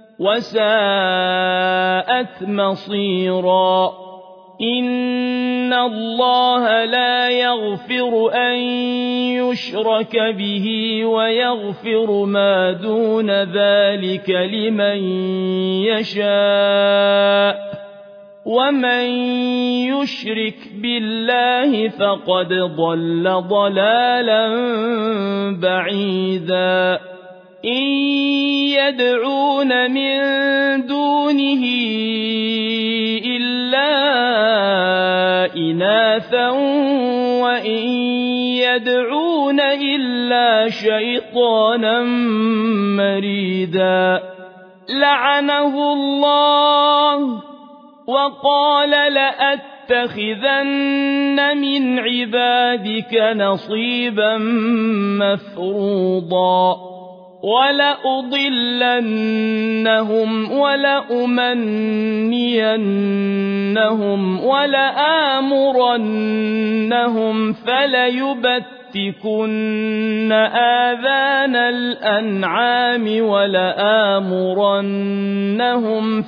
وساءت مصيرا إن الله لا يغفر أن يشرك به ويغفر ما دون ذلك لمن يشاء ومن يشرك بالله فقد ضل ضلالا بعيدا إن يدعون من دونه إلا إناثا وإن يدعون إلا شيطانا مريدا لعنه الله وقال لأتخذن من عبادك نصيبا مفروضا ولأضلنهم ولأمنينهم ولآمرنهم فليبتكن آذان الأنعام ولآمرنهم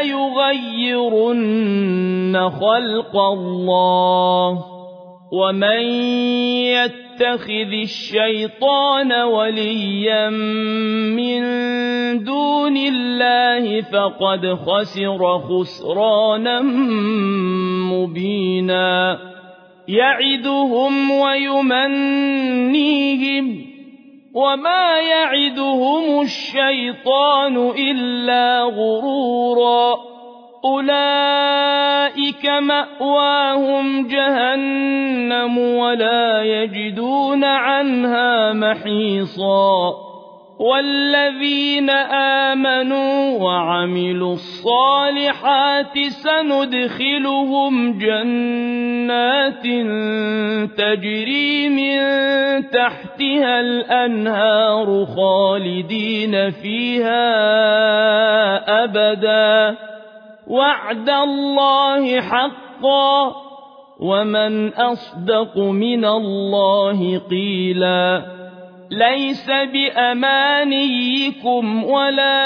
فليغيرن خلق الله ومن يتخذ الشيطان وليا من دون الله فقد خسر خسرانا مبينا يعدهم ويمنيهم وما يعدهم الشيطان إلا غرورا أولئك مأواهم جهنم ولا يجدون عنها محيصا والذين آمنوا وعملوا الصالحات سندخلهم جنات تجري من تحتها الأنهار خالدين فيها أبدا وعد الله حقا ومن أصدق من الله قيلا ليس بأمانيكم ولا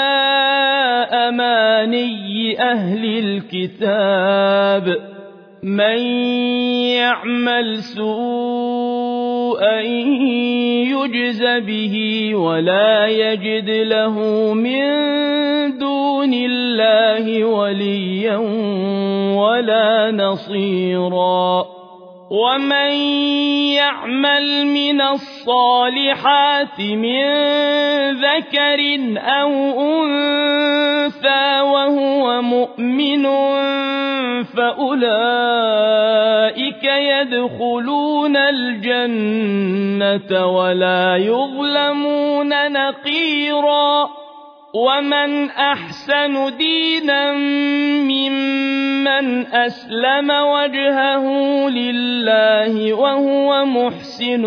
أماني أهل الكتاب من يعمل سوءا يجز به ولا يجد له من دون الله وليا ولا نصيرا ومن يعمل من الصالحات من ذكر أو أنثى وهو مؤمن فأولئك يدخلون الجنة ولا يظلمون نقيرا ومن أحسن دينا ممن أسلم وجهه لله وهو محسن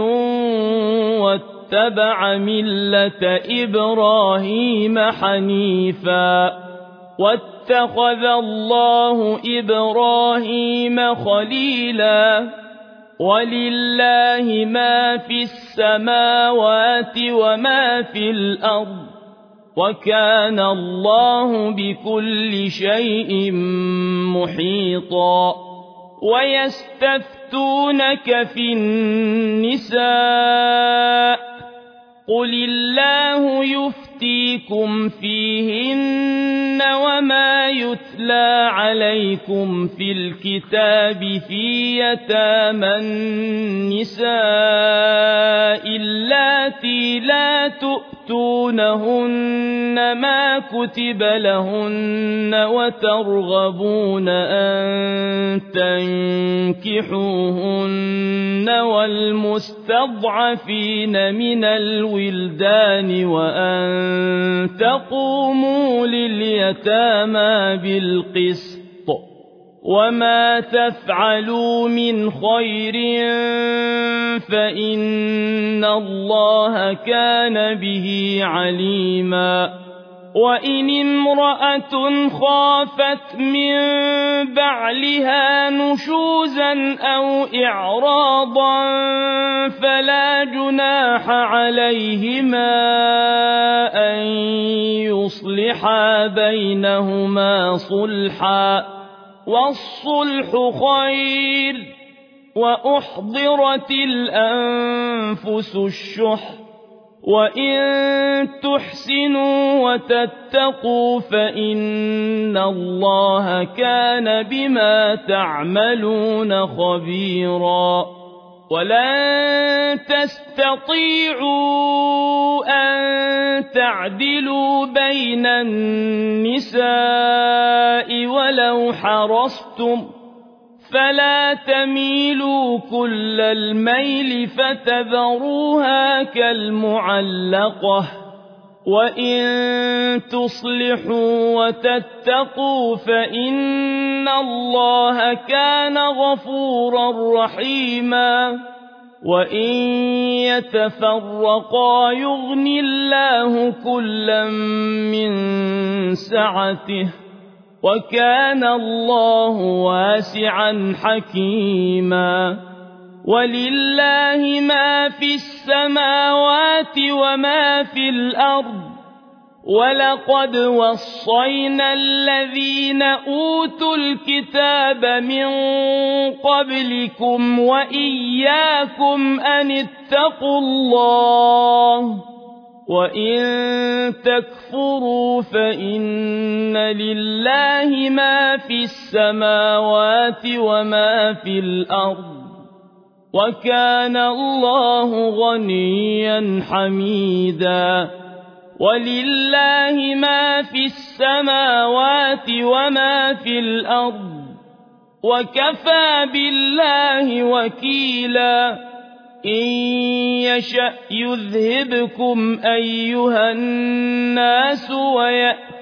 واتبع ملة إبراهيم حنيفا واتخذ الله إبراهيم خليلا ولله ما في السماوات وما في الأرض وكان الله بكل شيء محيطا ويستفتونك في النساء قل الله يفتح يفتيكم فيهن وما يتلى عليكم في الكتاب في يتامى النساء اللاتي لا تؤتونهن ما كتب لهن وترغبون أن تنكحوهن والمستضعفين من الولدان وأن تقوموا لليتامى بالقسط وما تفعلوا من خير فإن الله كان به عليما وإن امرأة خافت من بعلها نشوزا أو إعراضا فلا جناح عليهما أن يصلحا بينهما صلحا والصلح خير وأحضرت الأنفس الشح وإن تحسنوا وتتقوا فإن الله كان بما تعملون خبيرا ولن تستطيعوا أن تعدلوا بين النساء ولو حرصتم فلا تميلوا كل الميل فتذروها كالمعلقة وإن تصلحوا وتتقوا فإن الله كان غفورا رحيما وإن يتفرقا يغن الله كلا من سعته وكان الله واسعا حكيما ولله ما في السماوات وما في الأرض ولقد وصينا الذين أوتوا الكتاب من قبلكم وإياكم أن اتقوا الله وإن تكفروا فإن لله ما في السماوات وما في الأرض وكان الله غنيا حميدا ولله ما في السماوات وما في الأرض وكفى بالله وكيلا إن يشأ يذهبكم أيها الناس ويأت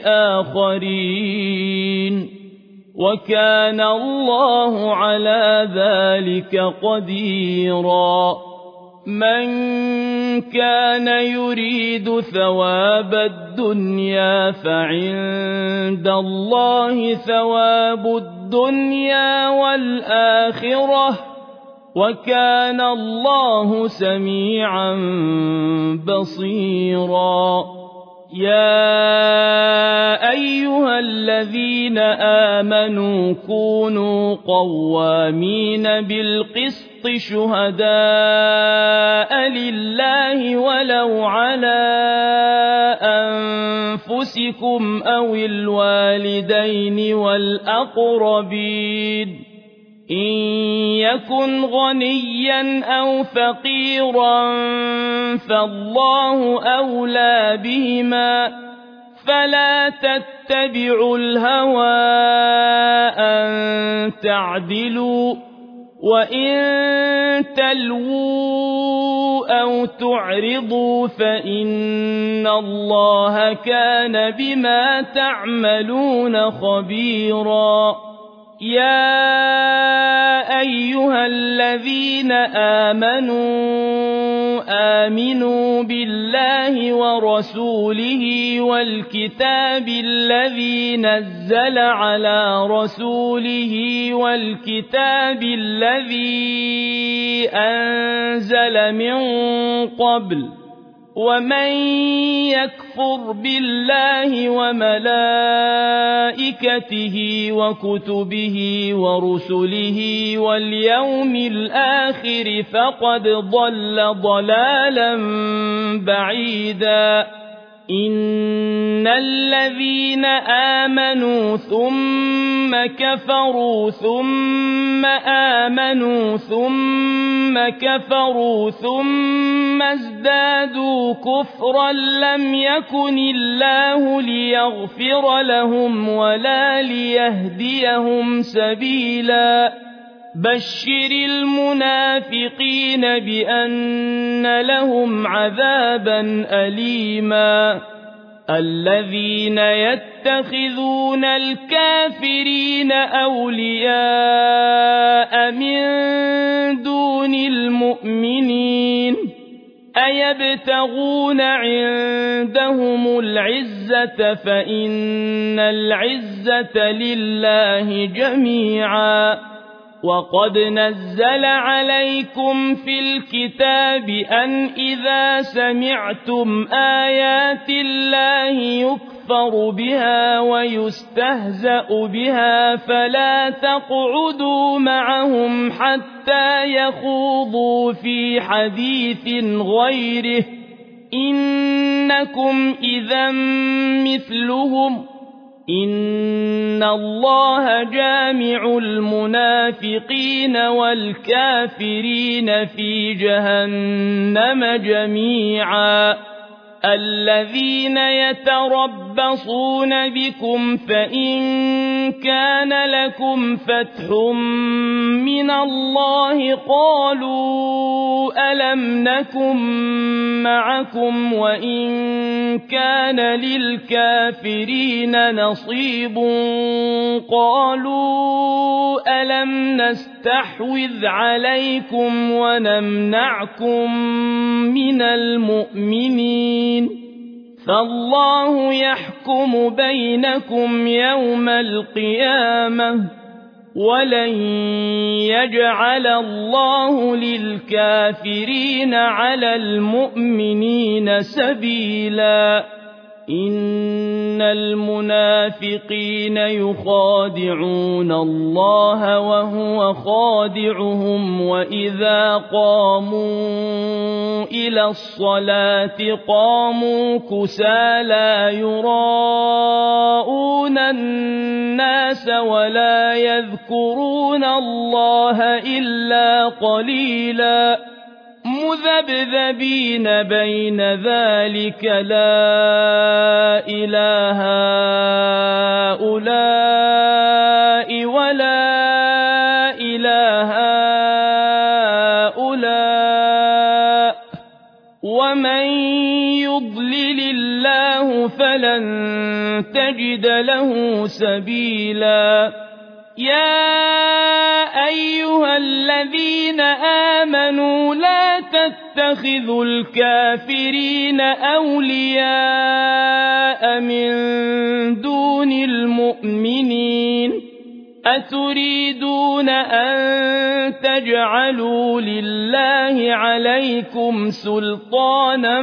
بآخرين وكان الله على ذلك قديرا من كان يريد ثواب الدنيا فعند الله ثواب الدنيا والآخرة وكان الله سميعا بصيرا يا أيها الذين آمنوا كونوا قوامين بالقسط شهداء لله ولو على أنفسكم أو الوالدين والأقربين إن يكن غنيا أو فقيرا فالله أولى بهما فلا تتبعوا الهوى أن تعدلوا وإن تلووا أو تعرضوا فإن الله كان بما تعملون خبيرا يا أيها الذين آمنوا آمنوا بالله ورسوله والكتاب الذي نزل على رسوله والكتاب الذي أنزل من قبل ومن يكفر بالله وملائكته وكتبه ورسله واليوم الآخر فقد ضل ضلالا بعيدا إن الذين آمنوا ثم كفروا ثم آمنوا ثم كفروا ثم ازدادوا كفرا لم يكن الله ليغفر لهم ولا ليهديهم سبيلا بشر المنافقين بأن لهم عذابا أليما الذين يتخذون الكافرين أولياء من دون المؤمنين أيبتغون عندهم العزة فإن العزة لله جميعا وقد نزل عليكم في الكتاب أن إذا سمعتم آيات الله يكفر بها ويستهزأ بها فلا تقعدوا معهم حتى يخوضوا في حديث غيره إنكم إذا مثلهم إن الله جامع المنافقين والكافرين في جهنم جميعا الذين يتربصون بكم فإن كان لكم فتح من الله قالوا ألم نكن معكم وإن كان للكافرين نصيب قالوا ألم نستحوذ عليكم ونمنعكم من المؤمنين فالله يحكم بينكم يوم القيامة ولن يجعل الله للكافرين على المؤمنين سبيلا إن المنافقين يخادعون الله وهو خادعهم وإذا قاموا إلى الصلاة قاموا كسالى يراءون الناس ولا يذكرون الله إلا قليلا مذبذبين بين ذلك لا إله هؤلاء ولا إله هؤلاء ومن يضلل الله فلن تجد له سبيلا يا أيها الذين آمنوا لا تتخذوا الكافرين أولياء من دون المؤمنين أتريدون أن تجعلوا لله عليكم سلطانا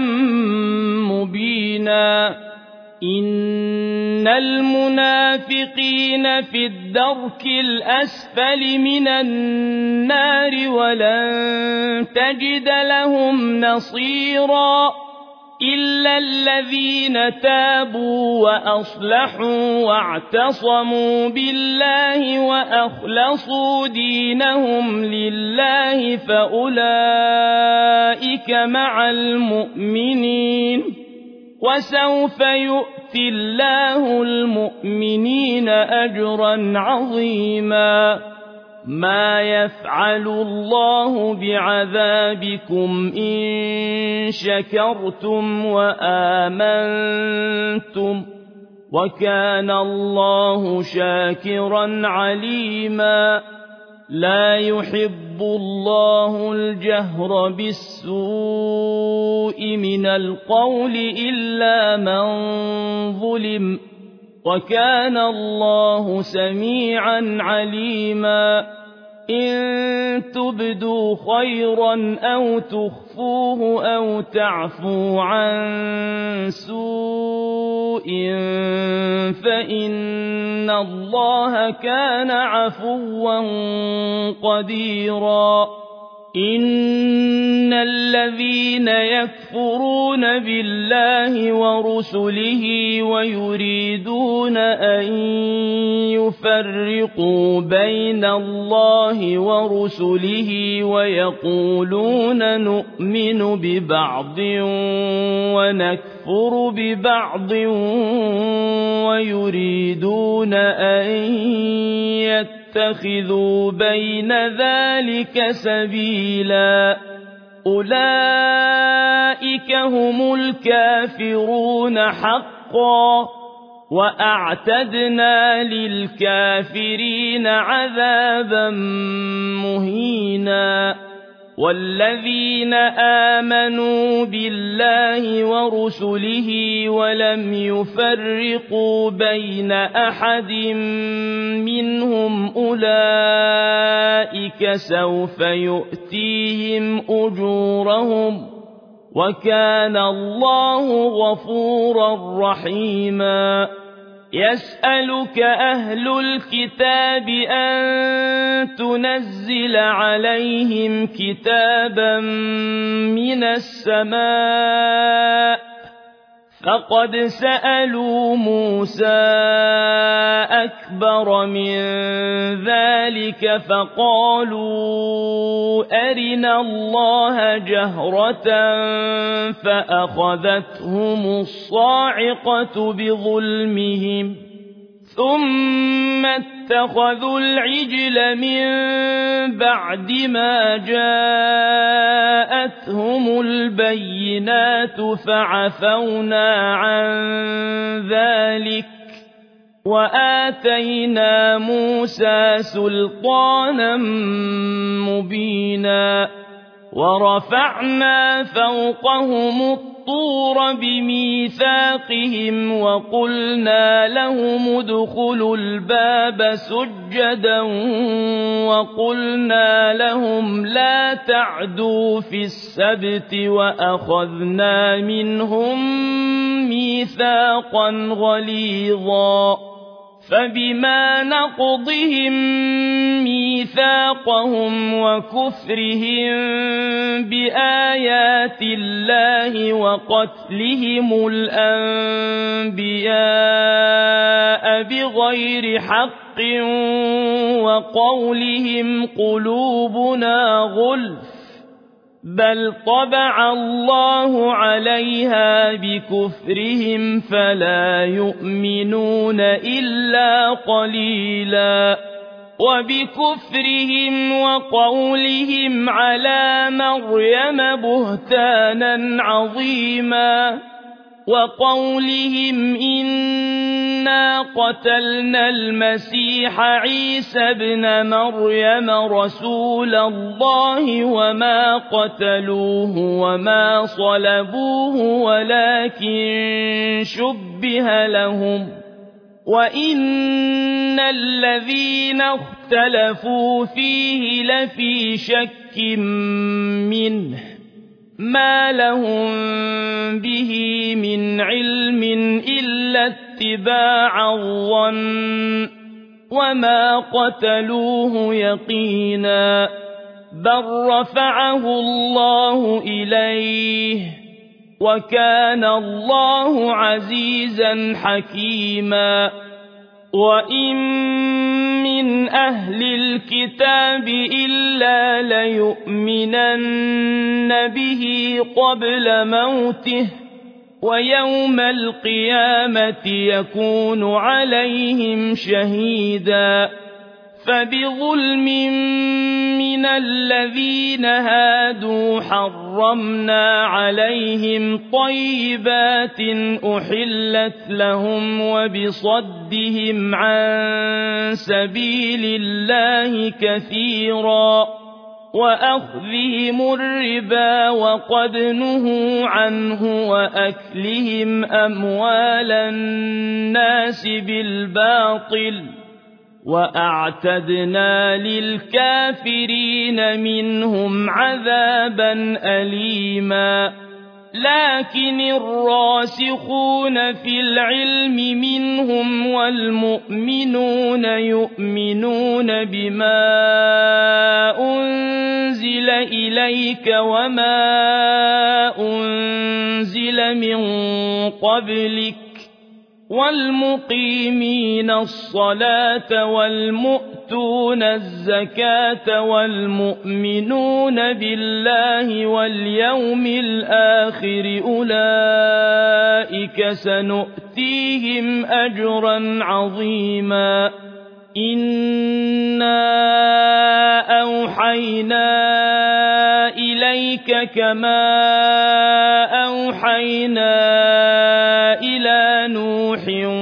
مبينا إن المنافقين في الدرك الأسفل من النار ولن تجد لهم نصيرا إلا الذين تابوا وأصلحوا واعتصموا بالله وأخلصوا دينهم لله فأولئك مع المؤمنين وسوف يؤتي الله المؤمنين أجرا عظيما ما يفعل الله بعذابكم إن شكرتم وآمنتم وكان الله شاكرا عليما لا يحب الله الجهر بالسوء من القول إلا من ظلم وكان الله سميعا عليما إن تبدوا خيرا أو تخفوه أو تعفوا عن سوء فإن الله كان عفوا قديرا إن الذين يكفرون بالله ورسله ويريدون أن يفرقوا بين الله ورسله ويقولون نؤمن ببعض ونكفر ببعض ويريدون أن يتخذوا بين ذلك سبيلا أولئك هم الكافرون حقا وأعتدنا للكافرين عذابا مهينا والذين آمنوا بالله ورسله ولم يفرقوا بين أحد منهم أولئك سوف يؤتيهم أجورهم وكان الله غفورا رحيما يسألك أهل الكتاب أن تنزل عليهم كتابا من السماء فقد سألوا موسى أكبر من ذلك فقالوا أرنا الله جهرة فأخذتهم الصاعقة بظلمهم ثم اتخذوا العجل من بعد ما جاءتهم البينات فعفونا عن ذلك وآتينا موسى سلطانا مبينا ورفعنا فوقهم الطور بميثاقهم وقلنا لهم ادخلوا الباب سجدا وقلنا لهم لا تعدوا في السبت وأخذنا منهم ميثاقا غليظا فبما نقضهم ميثاقهم وكفرهم بآيات الله وقتلهم الأنبياء بغير حق وقولهم قلوبنا غلف بل طبع الله عليها بكفرهم فلا يؤمنون إلا قليلا وبكفرهم وقولهم على مريم بهتانا عظيما وقولهم إنا قتلنا المسيح عيسى ابن مريم رسول الله وما قتلوه وما صلبوه ولكن شبه لهم وإن الذين اختلفوا فيه لفي شك منه ما لهم به من علم إلا اتباع الظن وما قتلوه يقينا بل رفعه الله إليه وكان الله عزيزا حكيما وإن من أهل الكتاب إلا ليؤمنن به قبل موته ويوم القيامة يكون عليهم شهيدا فبظلم من الذين هادوا حرمنا عليهم طيبات أحلت لهم وبصدهم عن سبيل الله كثيرا وأخذهم الربا وقد نهوا عنه وأكلهم أموال الناس بالباطل وأعتدنا للكافرين منهم عذابا أليما لكن الراسخون في العلم منهم والمؤمنون يؤمنون بما أنزل إليك وما أنزل من قبلك والمقيمين الصلاة والمؤتون الزكاة والمؤمنون بالله واليوم الآخر أولئك سنؤتيهم أجرا عظيما إنا أوحينا إليك كما أوحينا إلى نوح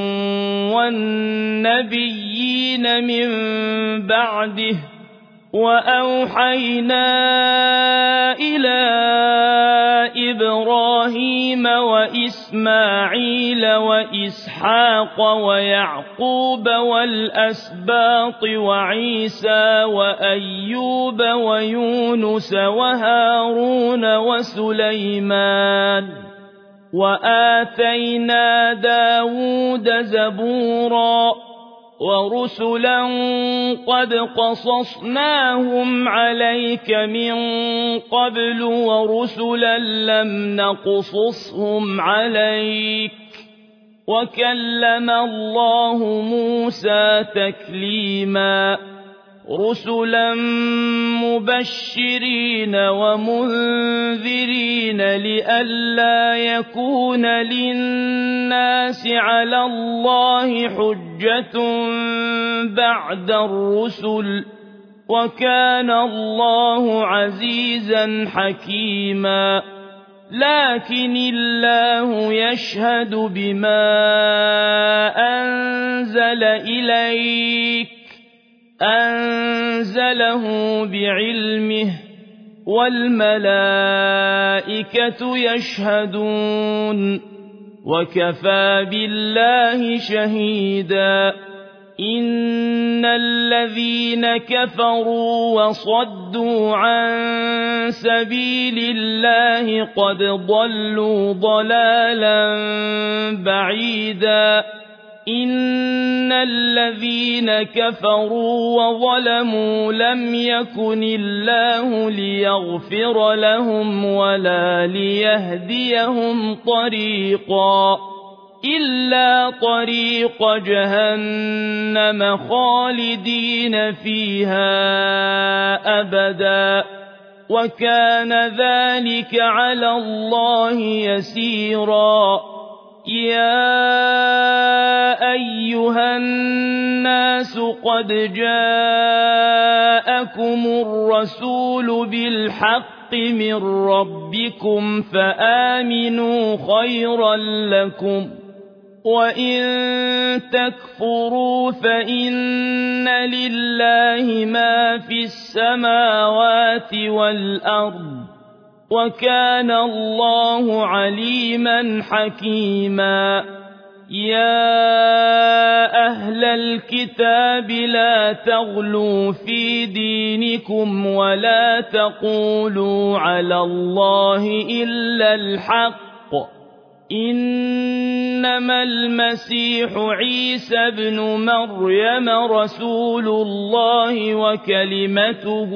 والنبيين من بعده وأوحينا إلى إبراهيم وإسماعيل وإسحاق ويعقوب والأسباط وعيسى وأيوب ويونس وهارون وسليمان وآتينا داود زبورا ورسلا قد قصصناهم عليك من قبل ورسلا لم نقصصهم عليك وكلم الله موسى تكليما رسلا مبشرين ومنذرين لئلا يكون للناس على الله حجة بعد الرسل وكان الله عزيزا حكيما لكن الله يشهد بما أنزل إليك أنزله بعلمه والملائكة يشهدون وكفى بالله شهيدا إن الذين كفروا وصدوا عن سبيل الله قد ضلوا ضلالا بعيدا إن الذين كفروا وظلموا لم يكن الله ليغفر لهم ولا ليهديهم طريقا إلا طريق جهنم خالدين فيها أبدا وكان ذلك على الله يسيرا يا أيها الناس قد جاءكم الرسول بالحق من ربكم فآمنوا خيرا لكم وإن تكفروا فإن لله ما في السماوات والأرض وكان الله عليما حكيما يا أهل الكتاب لا تغلوا في دينكم ولا تقولوا على الله إلا الحق إنما المسيح عيسى ابن مريم رسول الله وكلمته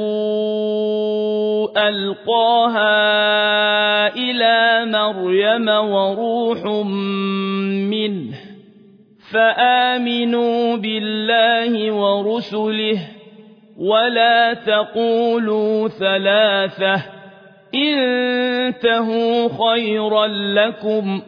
ألقاها إلى مريم وروح منه فآمنوا بالله ورسله ولا تقولوا ثلاثة انتهوا خيرا لكم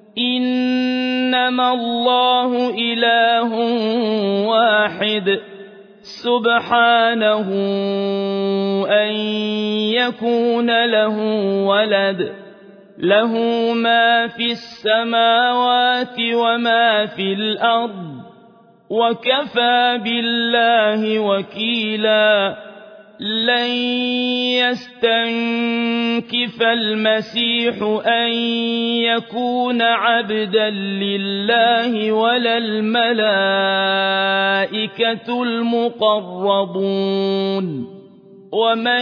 إنما الله إله واحد سبحانه أن يكون له ولد له ما في السماوات وما في الأرض وكفى بالله وكيلا لن يستنكف المسيح أن يكون عبدا لله ولا الملائكة المقربون ومن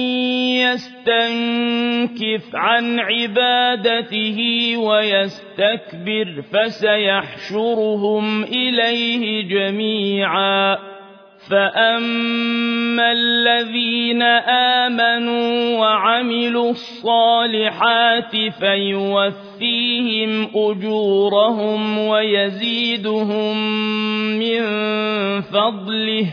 يستنكف عن عبادته ويستكبر فسيحشرهم إليه جميعا فأما الذين آمنوا وعملوا الصالحات فيوفيهم أجورهم ويزيدهم من فضله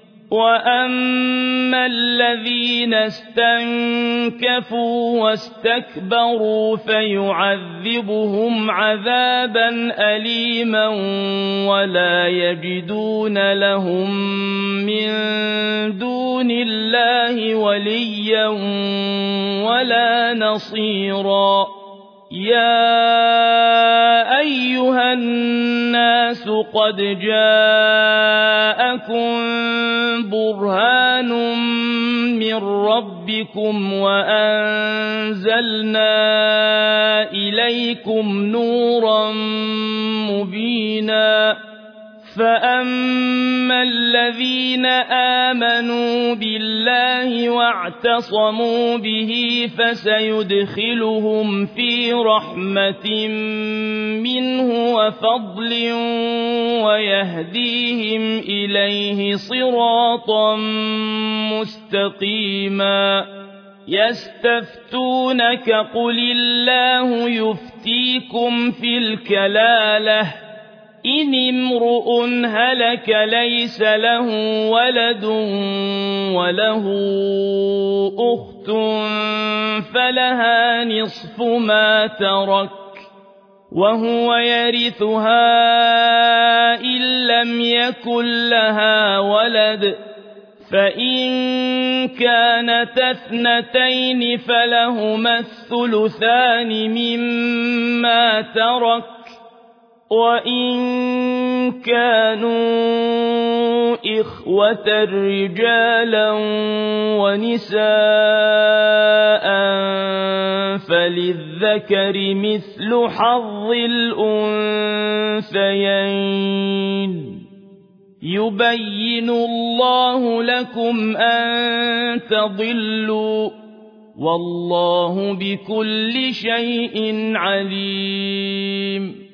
وأما الذين استنكفوا واستكبروا فيعذبهم عذابا أليما ولا يجدون لهم من دون الله وليا ولا نصيرا يا أيها الناس قد جاءكم برهان من ربكم وأنزلنا إليكم نورا مبينا فأما الذين آمنوا بالله واعتصموا به فسيدخلهم في رحمة منه وفضل ويهديهم إليه صراطا مستقيما يستفتونك قل الله يفتيكم في الكلالة إن امرؤ هلك ليس له ولد وله أخت فلها نصف ما ترك وهو يرثها إن لم يكن لها ولد فإن كانت اثنتين فلهما الثلثان مما ترك وإن كانوا إخوة رجالا ونساء فللذكر مثل حظ الأنثيين يبين الله لكم أن تضلوا والله بكل شيء عليم